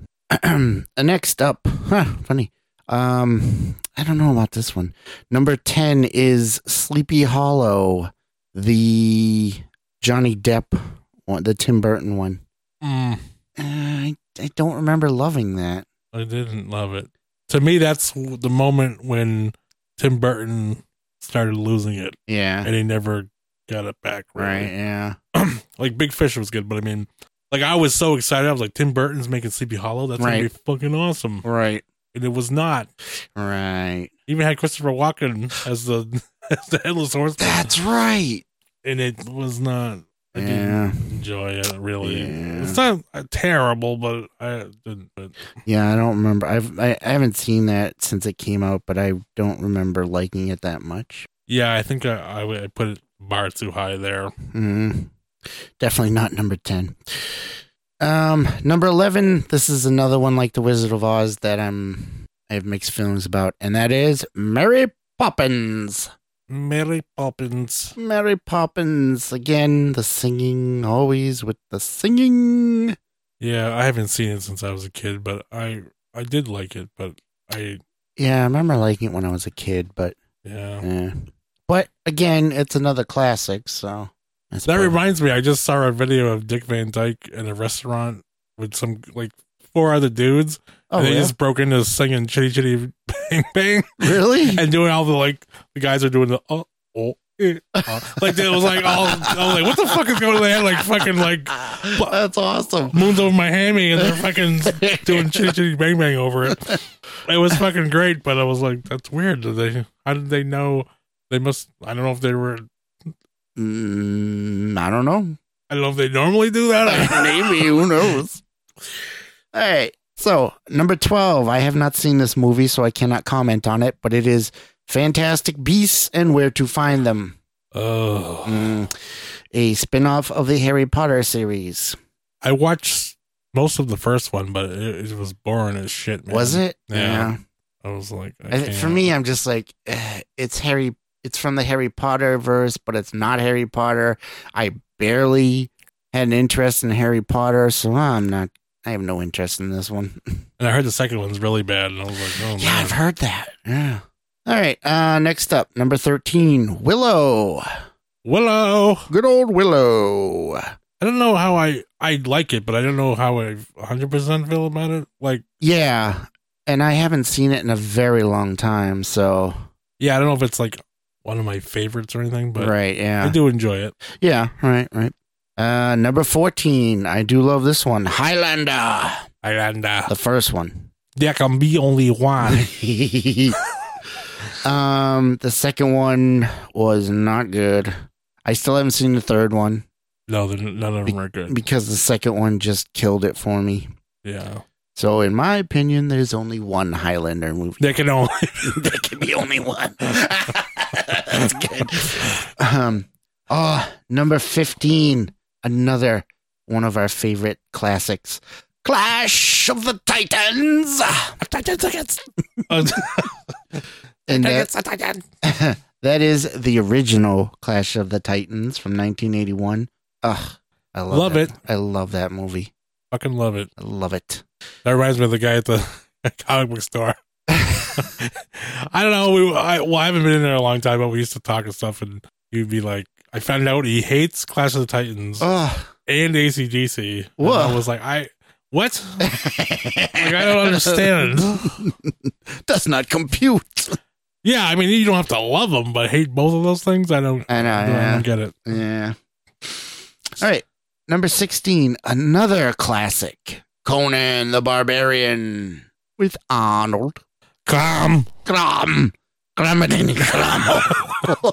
And next up, huh, funny. Um, I don't know about this one. Number ten is Sleepy Hollow, the Johnny Depp one, the Tim Burton one. Mm, Uh, I I don't remember loving that. I didn't love it. To me, that's the moment when Tim Burton started losing it, Yeah, and he never got it back. right. Really. Yeah, Like Big Fish was good, but I mean, like I was so excited. I was like, Tim Burton's making Sleepy Hollow. That's gonna be Right. fucking awesome. right, And it was not. right. Even had Christopher Walken as the as the headless horseman. That's right. And it was not. I Yeah. didn't enjoy it really. Yeah. It's not uh, terrible, but I didn't. But Yeah, I don't remember. I've I, I haven't seen that since it came out, but I don't remember liking it that much. yeah, I think I, I, I put it bar too high there. Mm, definitely not number ten. Um, number eleven. This is another one like the Wizard of Oz that I'm I have mixed feelings about, and that is Mary Poppins. Mary Poppins. Mary Poppins again. The singing, always with the singing. Yeah, I haven't seen it since I was a kid, but I I did like it. But I Yeah, I remember liking it when I was a kid, but yeah. yeah. But again, it's another classic, so that's That probably- reminds me, I just saw a video of Dick Van Dyke in a restaurant with some like four other dudes. Oh, and they yeah? just broke into singing Chitty Chitty Bang Bang. Really? And doing all the, like, the guys are doing the, oh, oh, eh, uh. Like, it was like, all, I was like, what the fuck is going on? They had, like, fucking, like, That's awesome. Moons Over My Hammy, and they're fucking doing Chitty Chitty Bang Bang over it. It was fucking great, but I was like, that's weird. Did they, how did they know? They must, I don't know if they were, Mm, I don't know. I don't know if they normally do that. Maybe, who knows? All right. So, number twelve. I have not seen this movie, so I cannot comment on it, but it is Fantastic Beasts and Where to Find Them. Oh. Mm, a spin-off of the Harry Potter series. I watched most of the first one, but it, it was boring as shit, man. Was it? Yeah. I was like, I I- can't. for me, I'm just like, eh, it's Harry. It's from the Harry Potter verse, but it's not Harry Potter. I barely had an interest in Harry Potter, so I'm not. I have no interest in this one. And I heard the second one's really bad, and I was like, oh, Yeah, man. I've heard that. Yeah. All right. Uh, next up, number thirteen, Willow. Willow. Good old Willow. I don't know how I, I like it, but I don't know how I one hundred percent feel about it. Like, Yeah, and I haven't seen it in a very long time, so yeah, I don't know if it's like one of my favorites or anything, but right. Yeah. I do enjoy it. Yeah. Right. Right. Uh, number fourteen. I do love this one, Highlander. And uh, The first one. there can be only one. um, the second one was not good. I still haven't seen the third one No, they're- none of them are good. because the second one just killed it for me. Yeah. So, in my opinion, there's only one Highlander movie. There can only. There can be only one. That's good. Um, oh, number fifteen. Another one of our favorite classics. Clash of the Titans. Titans against. And that, that is the original Clash of the Titans from nineteen eighty-one. Ugh, I love, Love that. it. I love that movie. Fucking love it. I love it. That reminds me of the guy at the comic book store. I don't know. We, I, well, I haven't been in there a long time, but we used to talk and stuff, and he'd be like, I found out he hates Clash of the Titans Ugh. and A C D C. And Whoa. I was like, I, what? Like, I don't understand. Does not compute. Yeah, I mean, you don't have to love them, but hate both of those things? I don't, I know. I Yeah. don't get it. Yeah. All right. Number sixteen, another classic. Conan the Barbarian with Arnold. Come. Cram. Cramadini Cramo.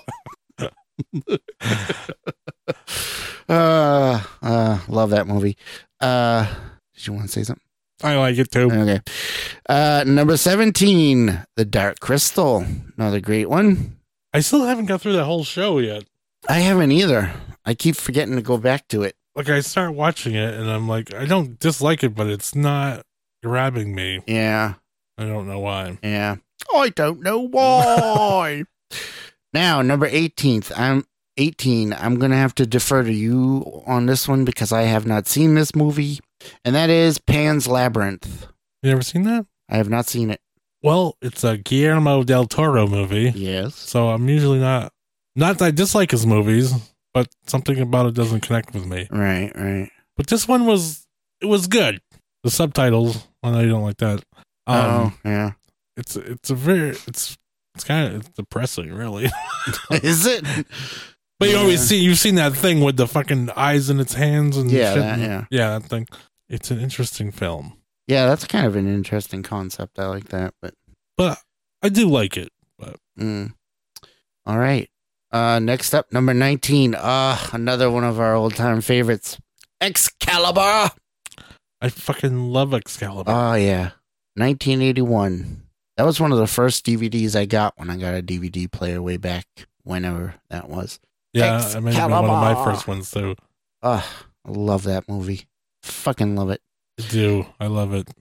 uh, uh, love that movie. Uh, did you want to say something? I like it too. Okay. Uh, number seventeen, The Dark Crystal. Another great one. I still haven't got through that whole show yet. I haven't either. I keep forgetting to go back to it. Like, I start watching it, and I'm like, I don't dislike it, but it's not grabbing me. Yeah. I don't know why. Yeah. I don't know why. Now, number eighteenth. I'm eighteen. I'm going to have to defer to you on this one because I have not seen this movie, and that is Pan's Labyrinth. You ever seen that? I have not seen it. Well, it's a Guillermo del Toro movie, Yes. so I'm usually not, not that I dislike his movies, but something about it doesn't connect with me. Right, right. But this one was, it was good. The subtitles, I know you don't like that. Um, Oh, yeah. It's, it's a very, it's, it's kind of it's depressing, really. Is it? But you Yeah. always see, you've seen that thing with the fucking eyes in its hands and Yeah, shit. that, yeah. Yeah, that thing. It's an interesting film, Yeah, that's kind of an interesting concept. I like that, but but I do like it. But mm. All right. Uh, next up, number nineteen. Uh, another one of our old time favorites, Excalibur. I fucking love Excalibur. Oh yeah, nineteen eighty-one. That was one of the first D V Ds I got when I got a D V D player way back whenever that was. yeah, I mean, one of my Excalibur. first ones too. Oh, I love that movie. Fucking love it. I do. I love it.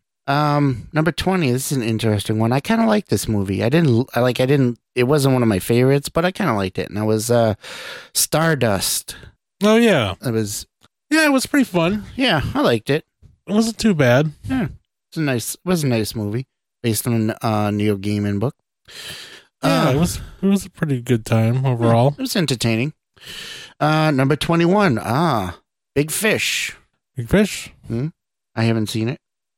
Um, number twenty. This is an interesting one. I kind of like this movie. I didn't I like. I didn't. It wasn't one of my favorites, but I kind of liked it. And it was uh, Stardust. Oh yeah, It was. yeah. It was pretty fun. Yeah, I liked it. It wasn't too bad. It's a nice. It was a nice movie based on a uh, Neil Gaiman book. Yeah, Uh, it was. It was a pretty good time overall. It was entertaining. Uh, number twenty-one. Ah, Big Fish. Big Fish. I haven't seen it.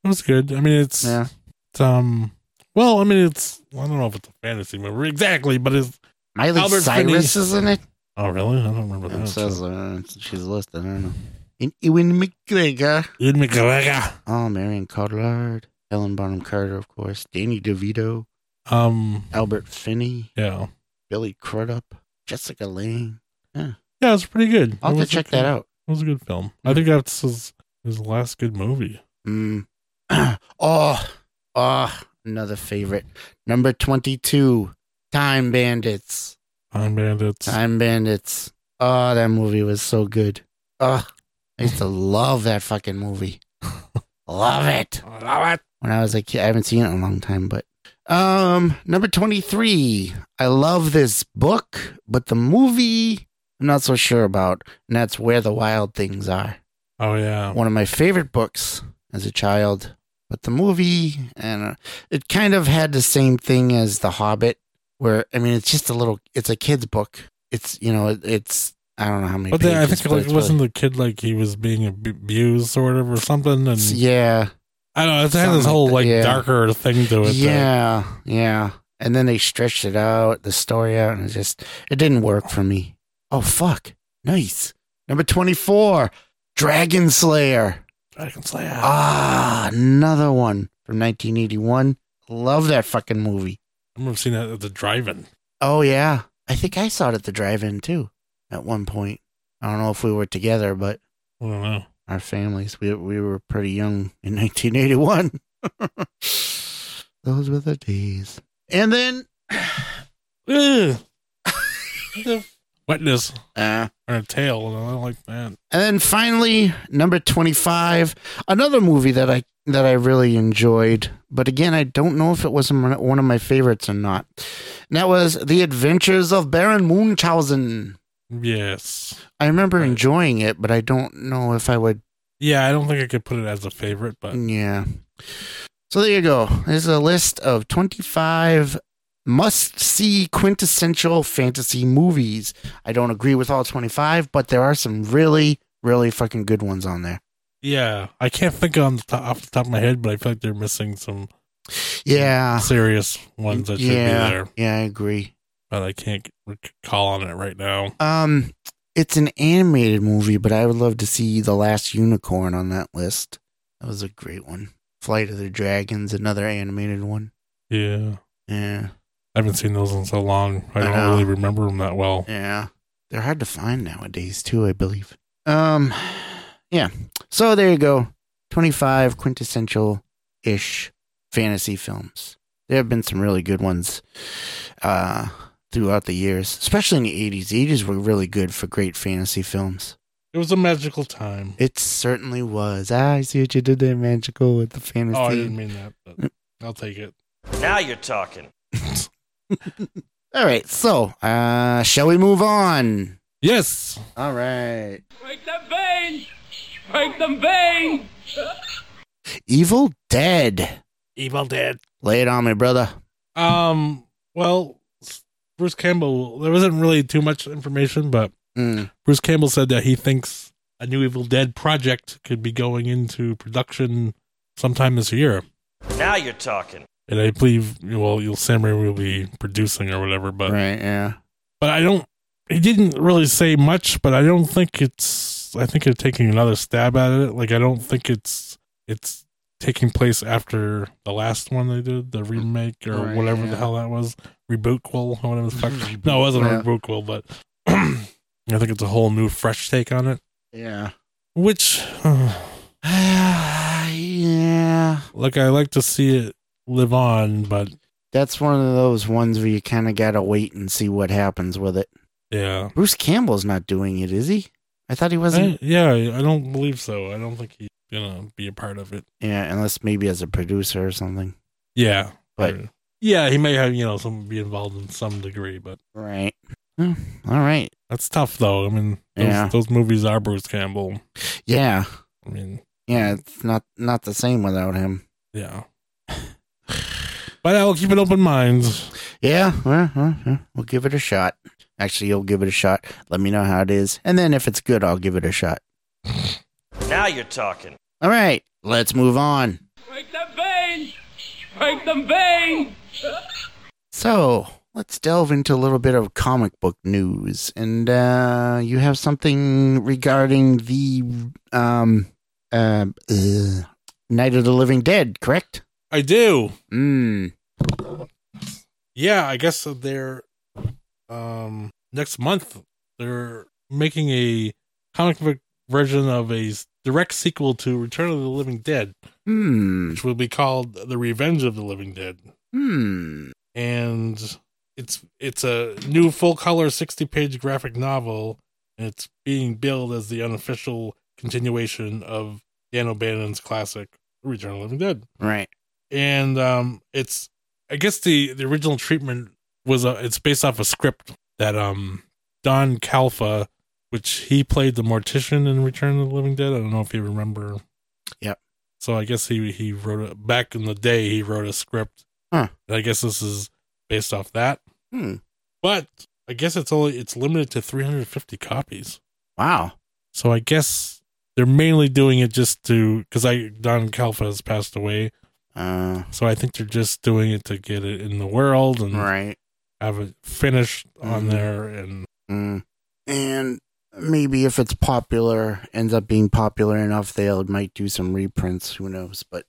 It was good. I mean, it's, Yeah. it's um. Well, I mean, it's. I don't know if it's a fantasy movie exactly, but it's. Miley Albert Cyrus Finney. is in it. Oh, really? I don't remember It that. says uh, she's listed. I don't know. And Ewan McGregor. Ian McGregor. Oh, Marion Cotillard. Helen Bonham Carter, of course. Danny DeVito. Um. Albert Finney. Yeah. Billy Crudup. Jessica Lange. Yeah, it's pretty good. I'll It have to was check a- that out. It was a good film. I think that's his, his last good movie. Mm. oh, oh, another favorite. Number twenty-two, Time Bandits. Time Bandits. Time Bandits. Oh, that movie was so good. Oh, I used to love that fucking movie. Love it. Love it. When I was a kid, I haven't seen it in a long time, but um, number twenty-three. I love this book, but the movie I'm not so sure about, and that's Where the Wild Things Are. Oh, yeah. One of my favorite books as a child, but the movie, and uh, it kind of had the same thing as The Hobbit, where I mean, it's just a little, it's a kid's book. It's you know, it, it's I don't know how many. But then, I pages, think but like, it's wasn't really- the kid like he was being ab- abused sort of or something? And yeah, I don't know. It had Something this whole like like that, yeah. darker thing to it. that- yeah, yeah. And then they stretched it out, the story out, and it just it didn't work for me. Oh fuck! Nice. Number twenty-four, Dragon Slayer. Dragon Slayer. Ah, another one from nineteen eighty-one. Love that fucking movie. I remember seeing that at the drive-in. Oh, yeah. I think I saw it at the drive-in, too, at one point. I don't know if we were together, but I don't know. our families, we we were pretty young in nineteen eighty-one. Those were the days. And then... Ugh. Wetness Uh, on a tail. And I don't like that. and then finally, number twenty-five, another movie that I that I really enjoyed, but again, I don't know if it was m- one of my favorites or not. And that was The Adventures of Baron Munchausen. Yes. I remember Right. enjoying it, but I don't know if I would. Yeah, I don't think I could put it as a favorite, but Yeah. So there you go. There's a list of twenty-five must-see quintessential fantasy movies. I don't agree with all twenty-five, but there are some really, really fucking good ones on there. yeah, I can't think on the top, off the top of my head, but I feel like they're missing some Yeah. serious ones that should yeah. be there, Yeah, I agree. but I can't recall on it right now. Um, it's an animated movie, but I would love to see The Last Unicorn on that list. That was a great one. Flight of the Dragons, another animated one. Yeah, Yeah. I haven't seen those in so long. I I don't know. really remember them that well. Yeah. They're hard to find nowadays, too, I believe. Um, yeah. So there you go. twenty-five quintessential-ish fantasy films. There have been some really good ones uh, throughout the years, especially in the eighties. The eighties were really good for great fantasy films. It was a magical time. It certainly was. Ah, I see what you did there, magical, with the fantasy. Oh, I didn't mean that, but I'll take it. Now you're talking. All right, so uh, shall we move on? Yes. All right. Break them veins! Break them veins! Evil Dead. Evil Dead. Lay it on me, brother. Um. Well, Bruce Campbell. There wasn't really too much information, but Mm. Bruce Campbell said that he thinks a new Evil Dead project could be going into production sometime this year. Now you're talking. And I believe, well, you'll Sam Raimi will be producing or whatever, but Right, yeah. but I don't. He didn't really say much, but I don't think it's. I think they're taking another stab at it. Like I don't think it's it's taking place after the last one they did, the remake or Right, whatever yeah. the hell that was, rebootquel or whatever the fuck. No, it wasn't Yeah. a rebootquel, but I think it's a whole new, fresh take on it. Yeah. Which, yeah. like, I like to see it live on, but That's one of those ones where you kind of got to wait and see what happens with it. yeah, Bruce Campbell's not doing it, is he? I thought he wasn't. I, yeah, I don't believe so. I don't think he's gonna be a part of it. Yeah, unless maybe as a producer or something. Yeah, But- or- yeah, he may have you know some be involved in some degree, but Right. Oh, all right. that's tough though. I mean, those, Yeah. those movies are Bruce Campbell. Yeah. I mean, Yeah, it's not not the same without him. yeah. But I'll keep an open mind. Yeah, well, well, well, we'll give it a shot. Actually, you'll give it a shot. Let me know how it is. And then if it's good, I'll give it a shot. Now you're talking. All right, let's move on. Break Break them veins! So, let's delve into a little bit of comic book news. And uh, you have something regarding the um, uh, uh, Night of the Living Dead, correct? I do. Mm. Yeah, I guess they're um next month they're making a comic book version of a direct sequel to Return of the Living Dead, Hmm. which will be called The Revenge of the Living Dead. Hmm. And it's it's a new full color sixty page graphic novel, and it's being billed as the unofficial continuation of Dan O'Bannon's classic Return of the Living Dead. Right. And um it's I guess the, the original treatment was a, it's based off a script that um Don Calfa, which he played the mortician in Return of the Living Dead. I don't know if you remember. Yep. So I guess he he wrote it back in the day. He wrote a script. Huh. And I guess this is based off that. Hmm. But I guess it's only it's limited to three hundred fifty copies. Wow. So I guess they're mainly doing it just to because I Don Calfa has passed away. Uh, So I think they're just doing it to get it in the world and right. have it finished on Mhm. there. And Mm. And maybe if it's popular, ends up being popular enough, they might do some reprints. Who knows? But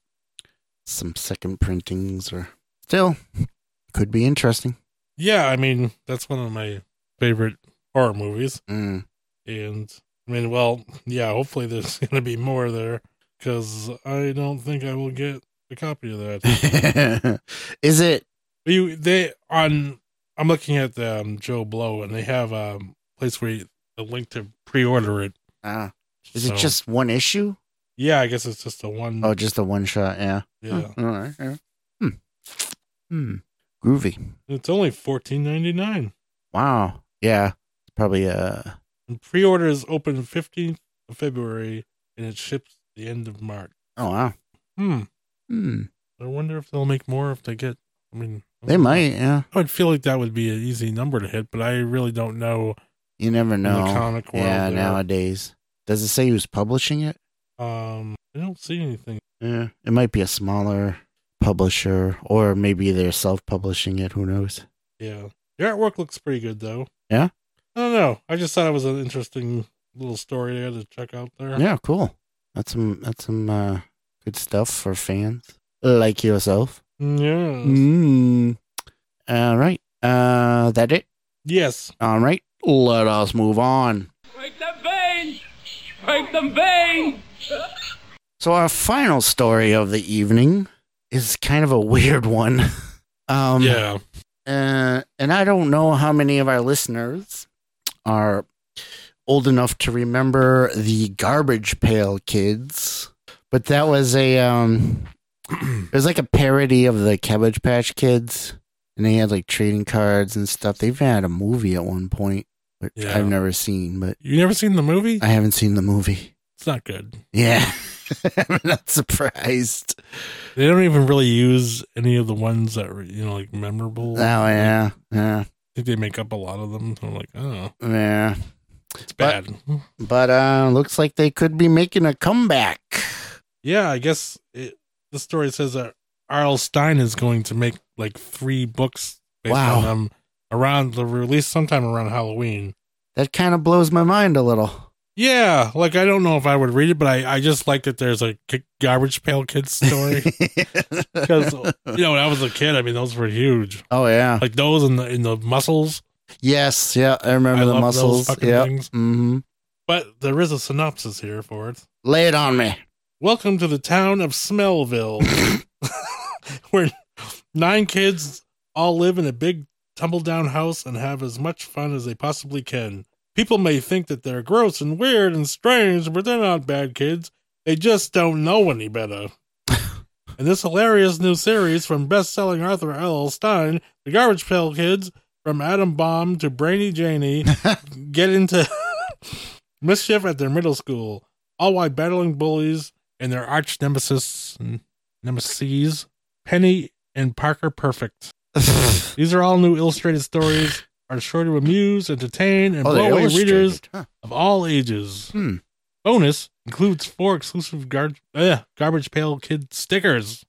some second printings or still could be interesting. yeah, I mean, that's one of my favorite horror movies. Mm. And I mean, well, yeah, hopefully there's going to be more there because I don't think I will get a copy of that. Is it? You, they, on, I'm looking at the, um, Joe Blow, and they have a place where you, a link to pre-order it. Uh, is So, it just one issue? Yeah, I guess it's just a one. Oh, just a one shot. Yeah. yeah. All right. Yeah. Hmm. Hmm. Groovy. It's only fourteen ninety-nine. Wow. Yeah. Probably. Uh. And pre-orders open fifteenth of February, and it ships the end of March. Oh wow. Hmm. Hmm. I wonder if they'll make more if they get. I mean, I They don't know. might. Yeah. I would feel like that would be an easy number to hit, but I really don't know You never in know. the comic world. Yeah. there. Nowadays, does it say who's publishing it? Um, I don't see anything. Yeah. It might be a smaller publisher, or maybe they're self-publishing it. Who knows? Yeah, the artwork looks pretty good though. Yeah? I don't know. I just thought it was an interesting little story there to check out there. Yeah. Cool. That's some. That's some uh, good stuff for fans like yourself. Yes. Mm. All right. Uh, that it. Yes. All right. Let us move on. Break them veins! Break them veins! So our final story of the evening is kind of a weird one. um, Yeah. Uh, and I don't know how many of our listeners are old enough to remember the Garbage Pail Kids, but that was a um, it was like a parody of the Cabbage Patch Kids, and they had like trading cards and stuff. They've had a movie at one point, which Yeah. I've never seen, but You never seen the movie? I haven't seen the movie. It's not good. Yeah, I'm not surprised. They don't even really use any of the ones that were, you know, like memorable. Oh yeah, yeah, I think they make up a lot of them. So I'm like, oh, yeah. it's But- bad. But uh, looks like they could be making a comeback. Yeah, I guess it, the story says that R L. Stein is going to make like three books based Wow. on them around the release sometime around Halloween. That kind of blows my mind a little. Yeah, like I don't know if I would read it, but I, I just like that there's a K- Garbage Pail Kids story because you know when I was a kid, I mean those were huge, Oh yeah. like those in the in the muscles. Yes. Yeah. I remember I the love those muscles. fucking Yeah. things. Mm-hmm. But there is a synopsis here for it. Lay it on me. Welcome to the town of Smellville, where nine kids all live in a big tumble-down house and have as much fun as they possibly can. People may think that they're gross and weird and strange, but they're not bad kids. They just don't know any better. In this hilarious new series from best-selling author L L. Stein, the Garbage Pail Kids, from Adam Bomb to Brainy Janie, get into mischief at their middle school, all while battling bullies and their arch nemesis and nemesis, Penny and Parker Perfect. These are all new illustrated stories, are sure to amuse, entertain, and Oh, blow they're away illustrated. readers Huh. of all ages. Hmm. Bonus includes four exclusive gar- uh, Garbage Pail Kid stickers.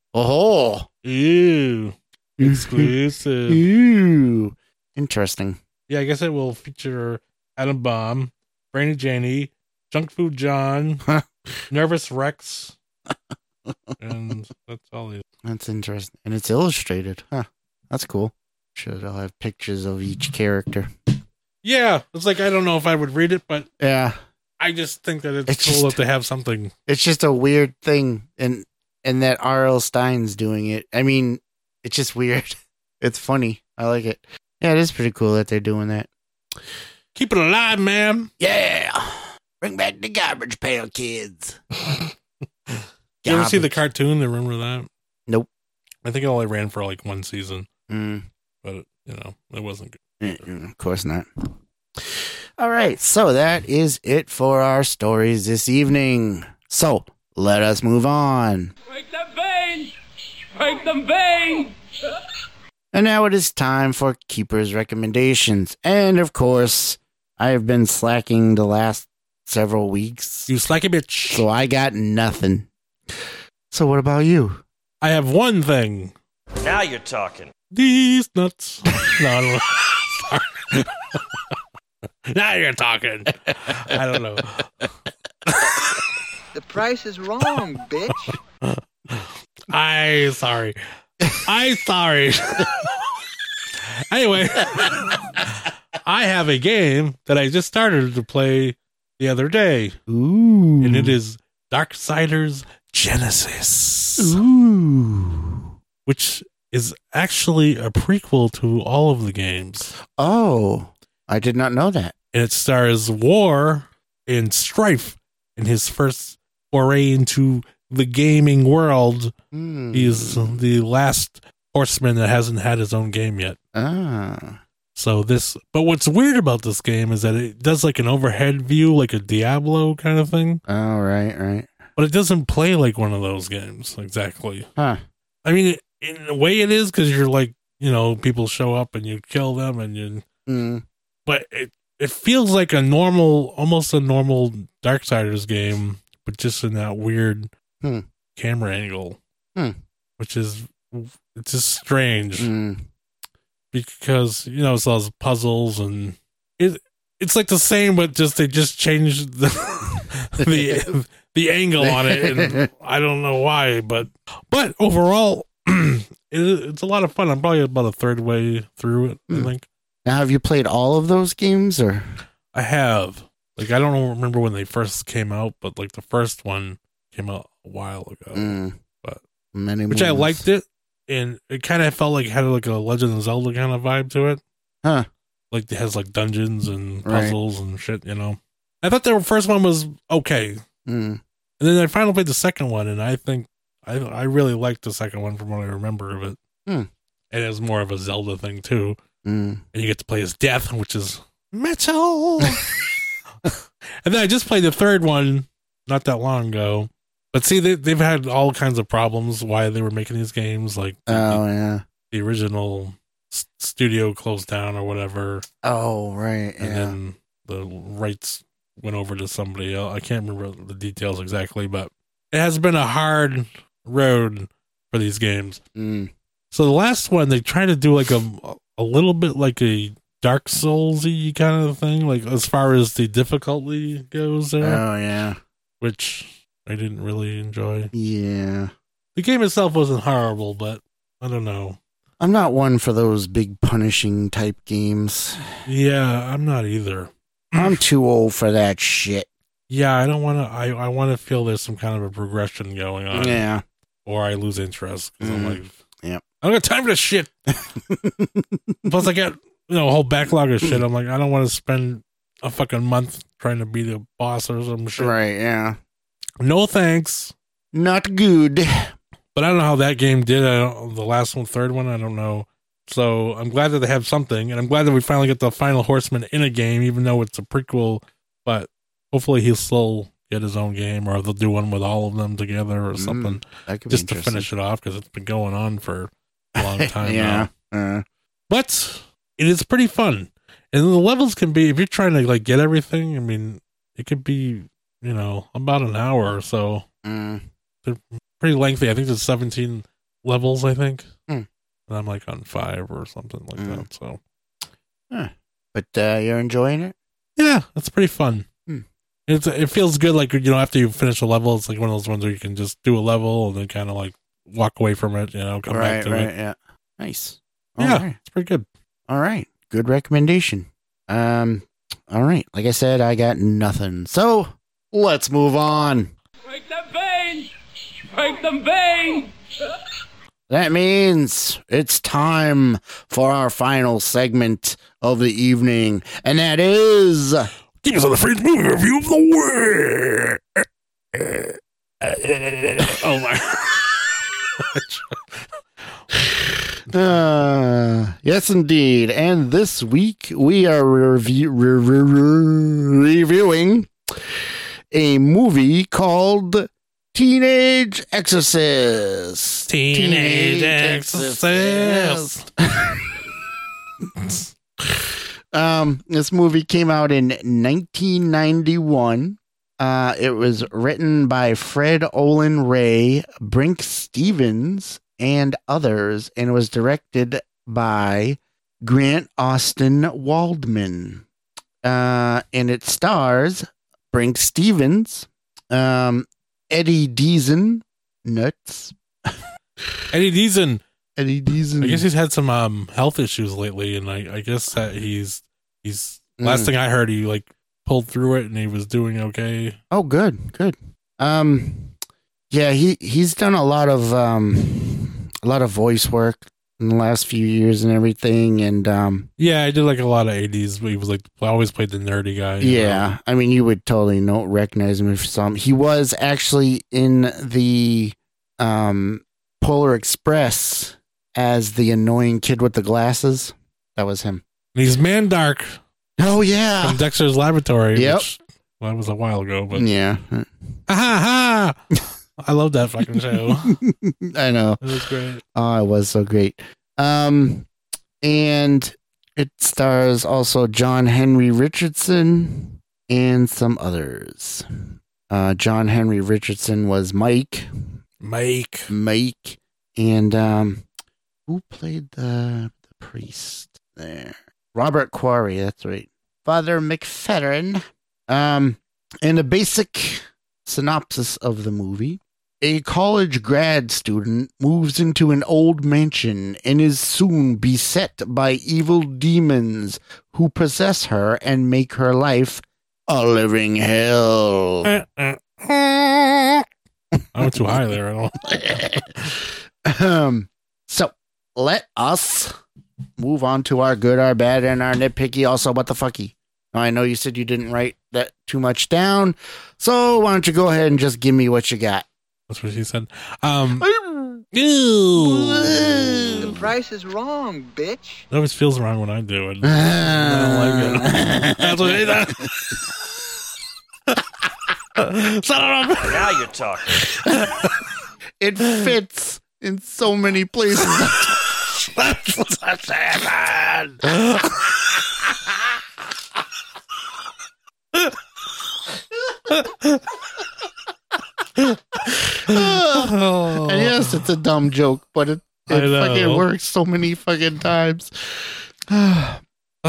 Oh, Ew. Exclusive. Ooh. Interesting. Yeah, I guess it will feature Adam Bomb, Brainy Janie, Junk Food John, Nervous Rex, and that's all it is. That's interesting. And it's illustrated. Huh. That's cool. Sure, they'll have pictures of each character. Yeah, it's like I don't know if I would read it, but Yeah. I just think that it's, It's cool just- to have something. It's just a weird thing. And, and that R L. Stein's doing it. I mean, it's just weird. It's funny. I like it. Yeah, it is pretty cool that they're doing that. Keep it alive, man. Yeah. Bring back the Garbage Pail Kids. You ever see the Garbage. cartoon? Remember that? Nope. I think it only ran for like one season, Mm. but you know, it wasn't good. Mm-mm, of course not. All right, so that is it for our stories this evening. So let us move on. Break them veins! Break them veins! And now it is time for Keeper's recommendations. And of course, I have been slacking the last several weeks, You slacky bitch. so I got nothing. So what about you? I have one thing. Now you're talking. These nuts. No, I don't know. Sorry. Now you're talking. I don't know. The price is wrong, bitch. I sorry. I sorry. Anyway, I have a game that I just started to play the other day, Ooh. and it is Darksiders Genesis, Ooh. which is actually a prequel to all of the games. Oh, I did not know that. And it stars War and Strife in his first foray into the gaming world. Hmm. He's the last horseman that hasn't had his own game yet. Ah. So this, but what's weird about this game is that it does like an overhead view, like a Diablo kind of thing, Oh, right, right. but it doesn't play like one of those games exactly. Huh. I mean, in a way it is because you're like, you know, people show up and you kill them and you, Mm. but it, it feels like a normal, almost a normal Darksiders game, but just in that weird Hmm. camera angle, Hmm. which is, it's just strange. Mm. Because you know it's those puzzles and it it's like the same, but just they just changed the the the angle on it, and I don't know why, but but overall, it, it's a lot of fun. I'm probably about a third way through it. I Hmm. think Now, have you played all of those games, or? I have like I don't remember when they first came out, but like the first one came out a while ago, Mm. but Many which I moons. liked it, and it kind of felt like it had like a Legend of Zelda kind of vibe to it. Huh. Like it has like dungeons and Right. puzzles and shit, you know. I thought the first one was okay, Mm. and then I finally played the second one, and I think I I really liked the second one from what I remember of it. Hmm. And it's more of a Zelda thing too, Mm. and you get to play as Death, which is metal. And then I just played the third one not that long ago. But see, they they've had all kinds of problems why they were making these games, like the, Oh, yeah. the original s- studio closed down or whatever. Oh, right. And Yeah. then the rights went over to somebody else. I can't remember the details exactly, but it has been a hard road for these games. Mm. So the last one, they tried to do like a a little bit like a Dark Souls-y kind of thing, like as far as the difficulty goes there, Oh, yeah. which I didn't really enjoy. Yeah. The game itself wasn't horrible, but I don't know. I'm not one for those big punishing type games. Yeah, I'm not either. I'm too old for that shit. Yeah, I don't want to. I, I want to feel there's some kind of a progression going on, Yeah. or I lose interest because I'm Mm. like, Yep. I don't got time for this shit. Plus, I got you know a whole backlog of shit. I'm like, I don't want to spend a fucking month trying to beat a boss or some shit. Right, yeah. No thanks. Not good. But I don't know how that game did. I don't, the last one, third one, I don't know. So I'm glad that they have something, and I'm glad that we finally get the Final Horseman in a game, even though it's a prequel. But hopefully, he'll still get his own game, or they'll do one with all of them together, or Mm, something, That could just be to finish it off because it's been going on for a long time yeah. now. Uh, But it is pretty fun, and the levels can be if you're trying to like get everything. I mean, it could be you know about an hour or so. mm, Pretty lengthy. I think there's seventeen levels, I think. Hmm. And I'm like on five or something like Hmm. that. So But uh, you're enjoying it? yeah, it's pretty fun. Hmm. It's it feels good. Like, you know, after you finish a level, it's like one of those ones where you can just do a level and then kind of like walk away from it. You know, come back to it. yeah. Nice. Yeah, All right. it's pretty good. All right. Good recommendation. Um. All right. Like I said, I got nothing. So let's move on. Break them veins! Break them veins! That means it's time for our final segment of the evening, and that is Keep us on the Fringe movie review of the week. Oh my! uh, yes, indeed. And this week we are review- re- re- re- reviewing a movie called Teenage Exorcist. Teenage Exorcist. um, this movie came out in nineteen ninety-one. Uh, it was written by Fred Olen Ray, Brink Stevens, and others, and it was directed by Grant Austin Waldman. Uh, and it stars Brink Stevens, um, Eddie Deason, nuts. Eddie Deason. Eddie Deason. I guess he's had some um, health issues lately, and I, I guess that he's he's. Last Mm. thing I heard, he like pulled through it, and he was doing okay. Oh, good, good. Um, yeah, he he's done a lot of um, a lot of voice work in the last few years and everything, and um, Yeah, I did like a lot of eighties, but he was like I always played the nerdy guy. you yeah, know? I mean, you would totally know recognize him if you saw him. He was actually in the um Polar Express as the annoying kid with the glasses. That was him. And he's Mandark Oh yeah, from Dexter's Laboratory. Yep. Which, well, that was a while ago, but yeah. ha ha ha! I love that fucking show. I know. It was great. Oh, it was so great. Um, and it stars also John Henry Richardson and some others. Uh, John Henry Richardson was Mike. Mike. Mike. And um, who played the, the priest there? Robert Quarry, that's right. Father McFerrin. Um, and a basic synopsis of the movie. A college grad student moves into an old mansion and is soon beset by evil demons who possess her and make her life a living hell. I went too high there. I don't. um, so let us move on to our good, our bad, and our nitpicky. Also, what the fucky? Now, I know you said you didn't write that too much down, so why don't you go ahead and just give me what you got? That's what she said. Um, The ew. price is wrong, bitch. It always feels wrong when I do it. I don't like it. That's what he said. Son of a- Now you're talking. It fits in so many places. That's such heaven. And yes, it's a dumb joke, but it, I it know. fucking works so many fucking times. Oh.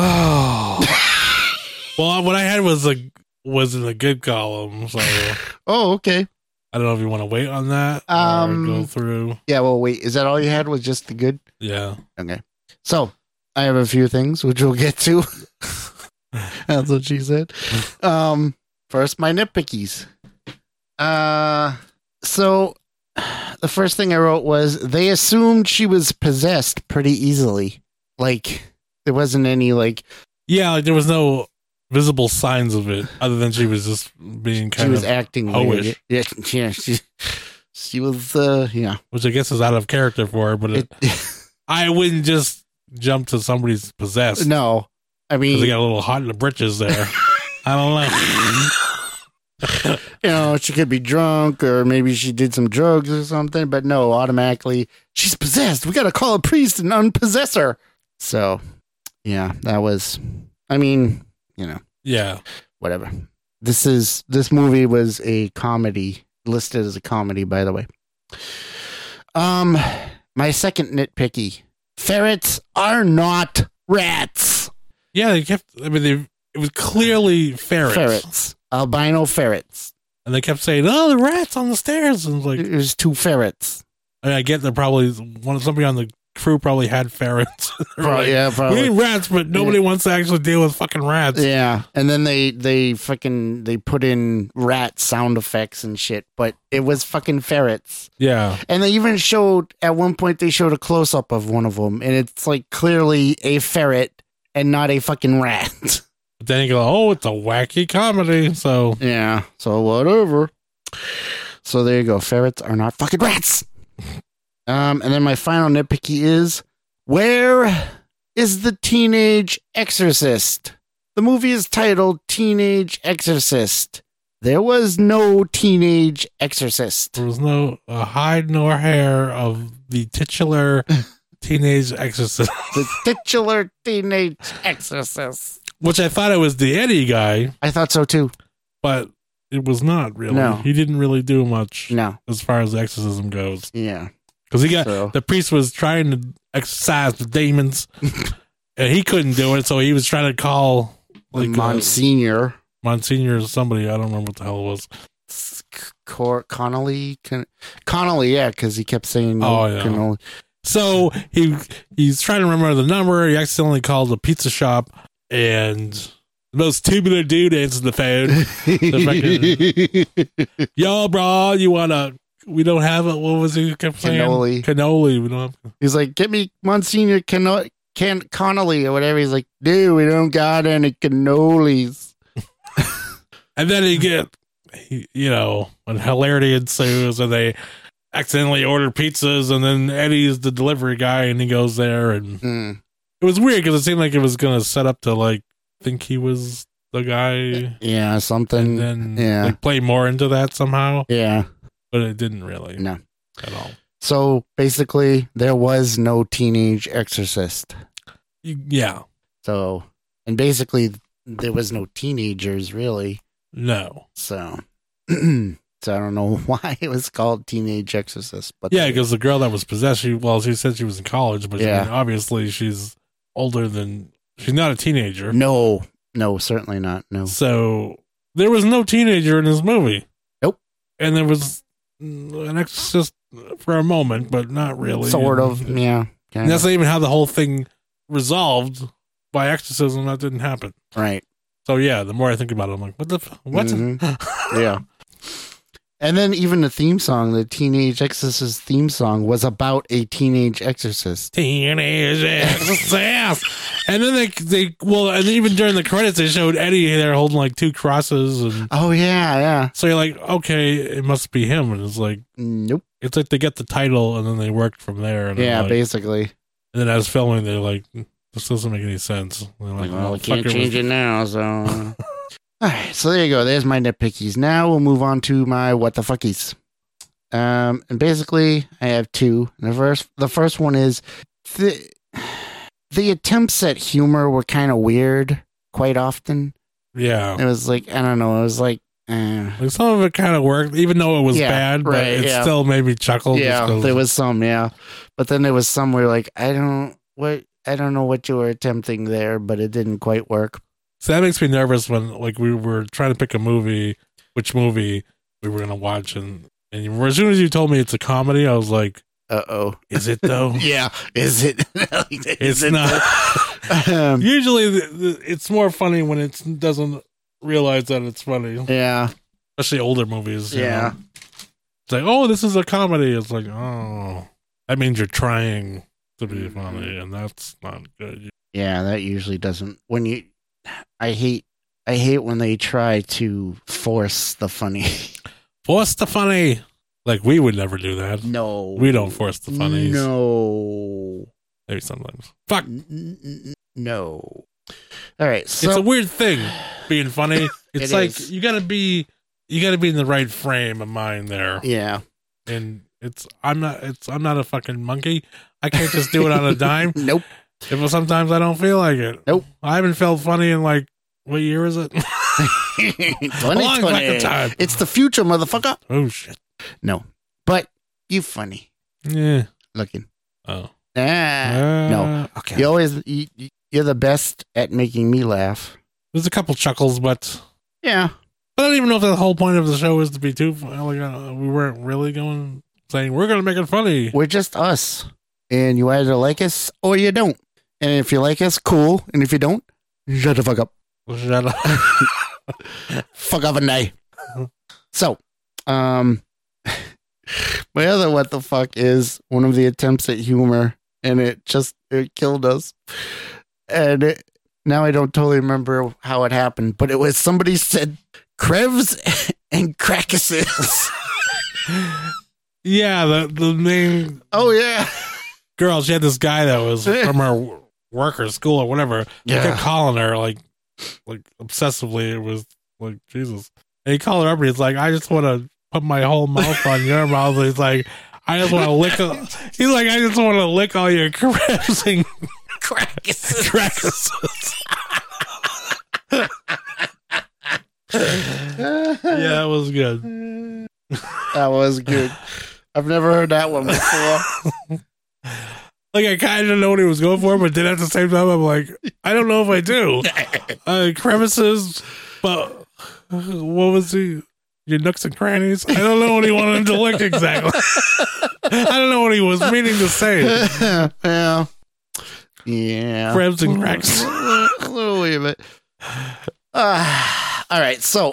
Well, what I had was a was in the good column, so I Oh, okay. don't know if you want to wait on that or Um, go through. Yeah, well, wait. Is that all you had? Was just the good? Yeah. Okay. So I have a few things which we'll get to. That's what she said. Um, first, my nitpickies. Uh, so the first thing I wrote was they assumed she was possessed pretty easily. Like there wasn't any like Yeah, like there was no visible signs of it other than she was just being she kind was of, acting hoish. weird. Yeah, yeah, she she was uh yeah. which I guess is out of character for her, but it, It, I wouldn't just jump to somebody's possessed. no, I Because they mean, got a little hot in the britches there. I don't know. you know, she could be drunk or maybe she did some drugs or something, but no, automatically she's possessed. We got to call a priest and unpossess her. So, yeah, that was, I mean, you know, Yeah. whatever. This is, this movie was a comedy, listed as a comedy, by the way. Um, my second nitpicky. Ferrets are not rats. Yeah, they kept. I mean, they. It was clearly ferrets. Ferrets. Albino ferrets. And they kept saying, "Oh, the rats on the stairs." And it was like, It was two ferrets. I mean, I get that probably one somebody on the crew probably had ferrets. They're Probably, like, yeah, we probably. need rats, but nobody wants to actually deal with fucking rats. Yeah, and then they they fucking they put in rat sound effects and shit, but it was fucking ferrets. Yeah. And they even showed at one point they showed a close up of one of them, and it's like clearly a ferret and not a fucking rat. But then you go, "Oh, it's a wacky comedy." So Yeah, so whatever. So there you go. Ferrets are not fucking rats. Um, and then my final nitpicky is, where is the Teenage Exorcist? The movie is titled Teenage Exorcist. There was no Teenage Exorcist. there was no uh, hide nor hair of the titular teenage exorcist, The titular Teenage Exorcist. which I thought it was the Eddie guy, I thought so too. but it was not really. No. He didn't really do much No. as far as exorcism goes. Yeah. Because he got So- the priest was trying to exorcise the demons, and he couldn't do it, so he was trying to call like uh, Monsignor. Monsignor or somebody. I don't remember what the hell it was. Cor- Connolly? Con- Connolly, yeah, because he kept saying no. Oh, yeah. Connolly. So he he's trying to remember the number. He accidentally called the pizza shop, and the most tubular dude answered the phone. Yo, bro, you wanna? We don't have it. What was he kept saying? Cannoli. Cannoli. We don't have. He's like, get me Monsignor Cano- Can- Connolly or whatever. He's like, dude, we don't got any cannolis. And then he get, he, you know, when hilarity ensues, and they accidentally order pizzas, and then Eddie's the delivery guy, and he goes there, and Mm. it was weird because it seemed like it was gonna set up to like think he was the guy, Yeah, something. and then yeah. like play more into that somehow, Yeah. but it didn't really, No. at all. So basically, there was no Teenage Exorcist. Yeah, So, and basically, there was no teenagers really. no, So, so I don't know why it was called Teenage Exorcist. But yeah, they- because the girl that was possessed, she well, she said she was in college, but Yeah. I mean, obviously she's older than she's not a teenager. no, no, certainly not. No. So there was no teenager in this movie. Nope. And there was an exorcist for a moment, but not really. Sort And- of, yeah. And Kind that's of. not even how the whole thing resolved by exorcism. That didn't happen. Right. So yeah, the more I think about it, I'm like, what the f- what? Mhm. Yeah. And then even the theme song, the Teenage Exorcist theme song, was about a teenage exorcist. Teenage exorcist. And then they they well, and even during the credits, they showed Eddie there holding like two crosses, and Oh yeah, yeah. so you're like, okay, it must be him. And it's like Nope. it's like they get the title, and then they worked from there. And I'm Yeah, like- basically. And then as filming, they're like, this doesn't make any sense. They're Like, like, well, oh, we fuck, can't it change was- it now, so. All right, so there you go. There's my nitpickies. Now we'll move on to my what the fuckies. Um, and basically, I have two. The first, the first one is the the attempts at humor were kind of weird. Quite often, Yeah. it was like I don't know. It was like, eh. Like some of it kind of worked, even though it was Yeah, bad, but right, it yeah. still made me chuckle. just yeah, 'cause- there was some, yeah, but then there was some where like I don't what I don't know what you were attempting there, but it didn't quite work. So that makes me nervous when like we were trying to pick a movie, which movie we were going to watch. And, and you- as soon as you told me it's a comedy, I was like, Uh oh. is it though? Yeah, is it? It's Is it not. um, Usually the, the, it's more funny when it doesn't realize that it's funny, yeah, especially older movies. you yeah. know? It's like, oh, this is a comedy. It's like, oh, that means you're trying to be funny, and that's not good. Yeah, that usually doesn't. When you, I hate, I hate when they try to force the funny. Force the funny. Like, we would never do that. No, We don't force the funnies. No, Maybe sometimes. Fuck. N- n- n- no. All right, so It's a weird thing being funny. It's It like is. you gotta be you gotta be in the right frame of mind there. yeah, And it's I'm not it's I'm not a fucking monkey. I can't just do it on a dime. nope. If sometimes I don't feel like it. Nope. I haven't felt funny in like what year is it? twenty long fucking twenty. time. It's the future, motherfucker. Oh shit. No, but you funny Yeah. looking. Oh. Ah, no. Uh, Okay. You always you, you're the best at making me laugh. There's a couple chuckles, but Yeah. I don't even know if the whole point of the show is to be too. Like, uh, we weren't really going saying we're going to make it funny. We're just us. And you either like us or you don't. And if you like us, cool. And if you don't, shut the fuck up. Shut up. Fuck off a night. So, um, my other what the fuck is one of the attempts at humor, and it just it killed us. And it, now I don't totally remember how it happened, but it was somebody said Krevs and Crackuses. Yeah, the the main Oh yeah, girl, she had this guy that was from her work or school or whatever. He Yeah. kept calling her like, like obsessively. It was like Jesus. And he called her up and he's like, I just want to put my whole mouth on your mouth. And he's like, I just want to lick. All, he's like, I just want to lick all your crabs and Crackuses. crackuses. Yeah, it was good. That was good. I've never heard that one before. Like, I kind of know what he was going for, but then at the same time, I'm like, I don't know if I do. Uh, crevices, but what was he? Your nooks and crannies? I don't know what he wanted to lick exactly. I don't know what he was meaning to say. Yeah. Yeah. Krebs and cracks. A little wee bit. Uh, all right, so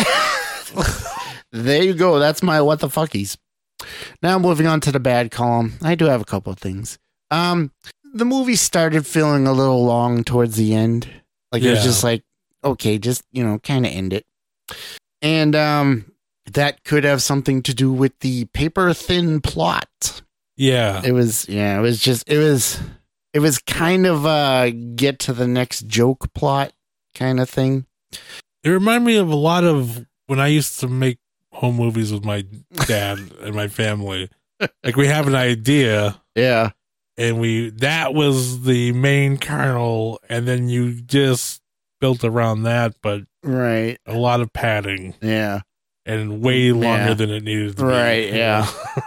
there you go. That's my what the fuckies. Now moving on to the bad column. I do have a couple of things. Um, the movie started feeling a little long towards the end. Like it was Yeah. just like, okay, just you know, kind of end it. And um, that could have something to do with the paper thin plot. Yeah. It was, yeah, it was just, it was, it was kind of a get to the next joke plot kind of thing. It reminded me of a lot of when I used to make home movies with my dad and my family. Like, we have an idea, Yeah. and we that was the main kernel, and then you just built around that, but Right. a lot of padding Yeah. and way longer Yeah. than it needed to Right, be. yeah.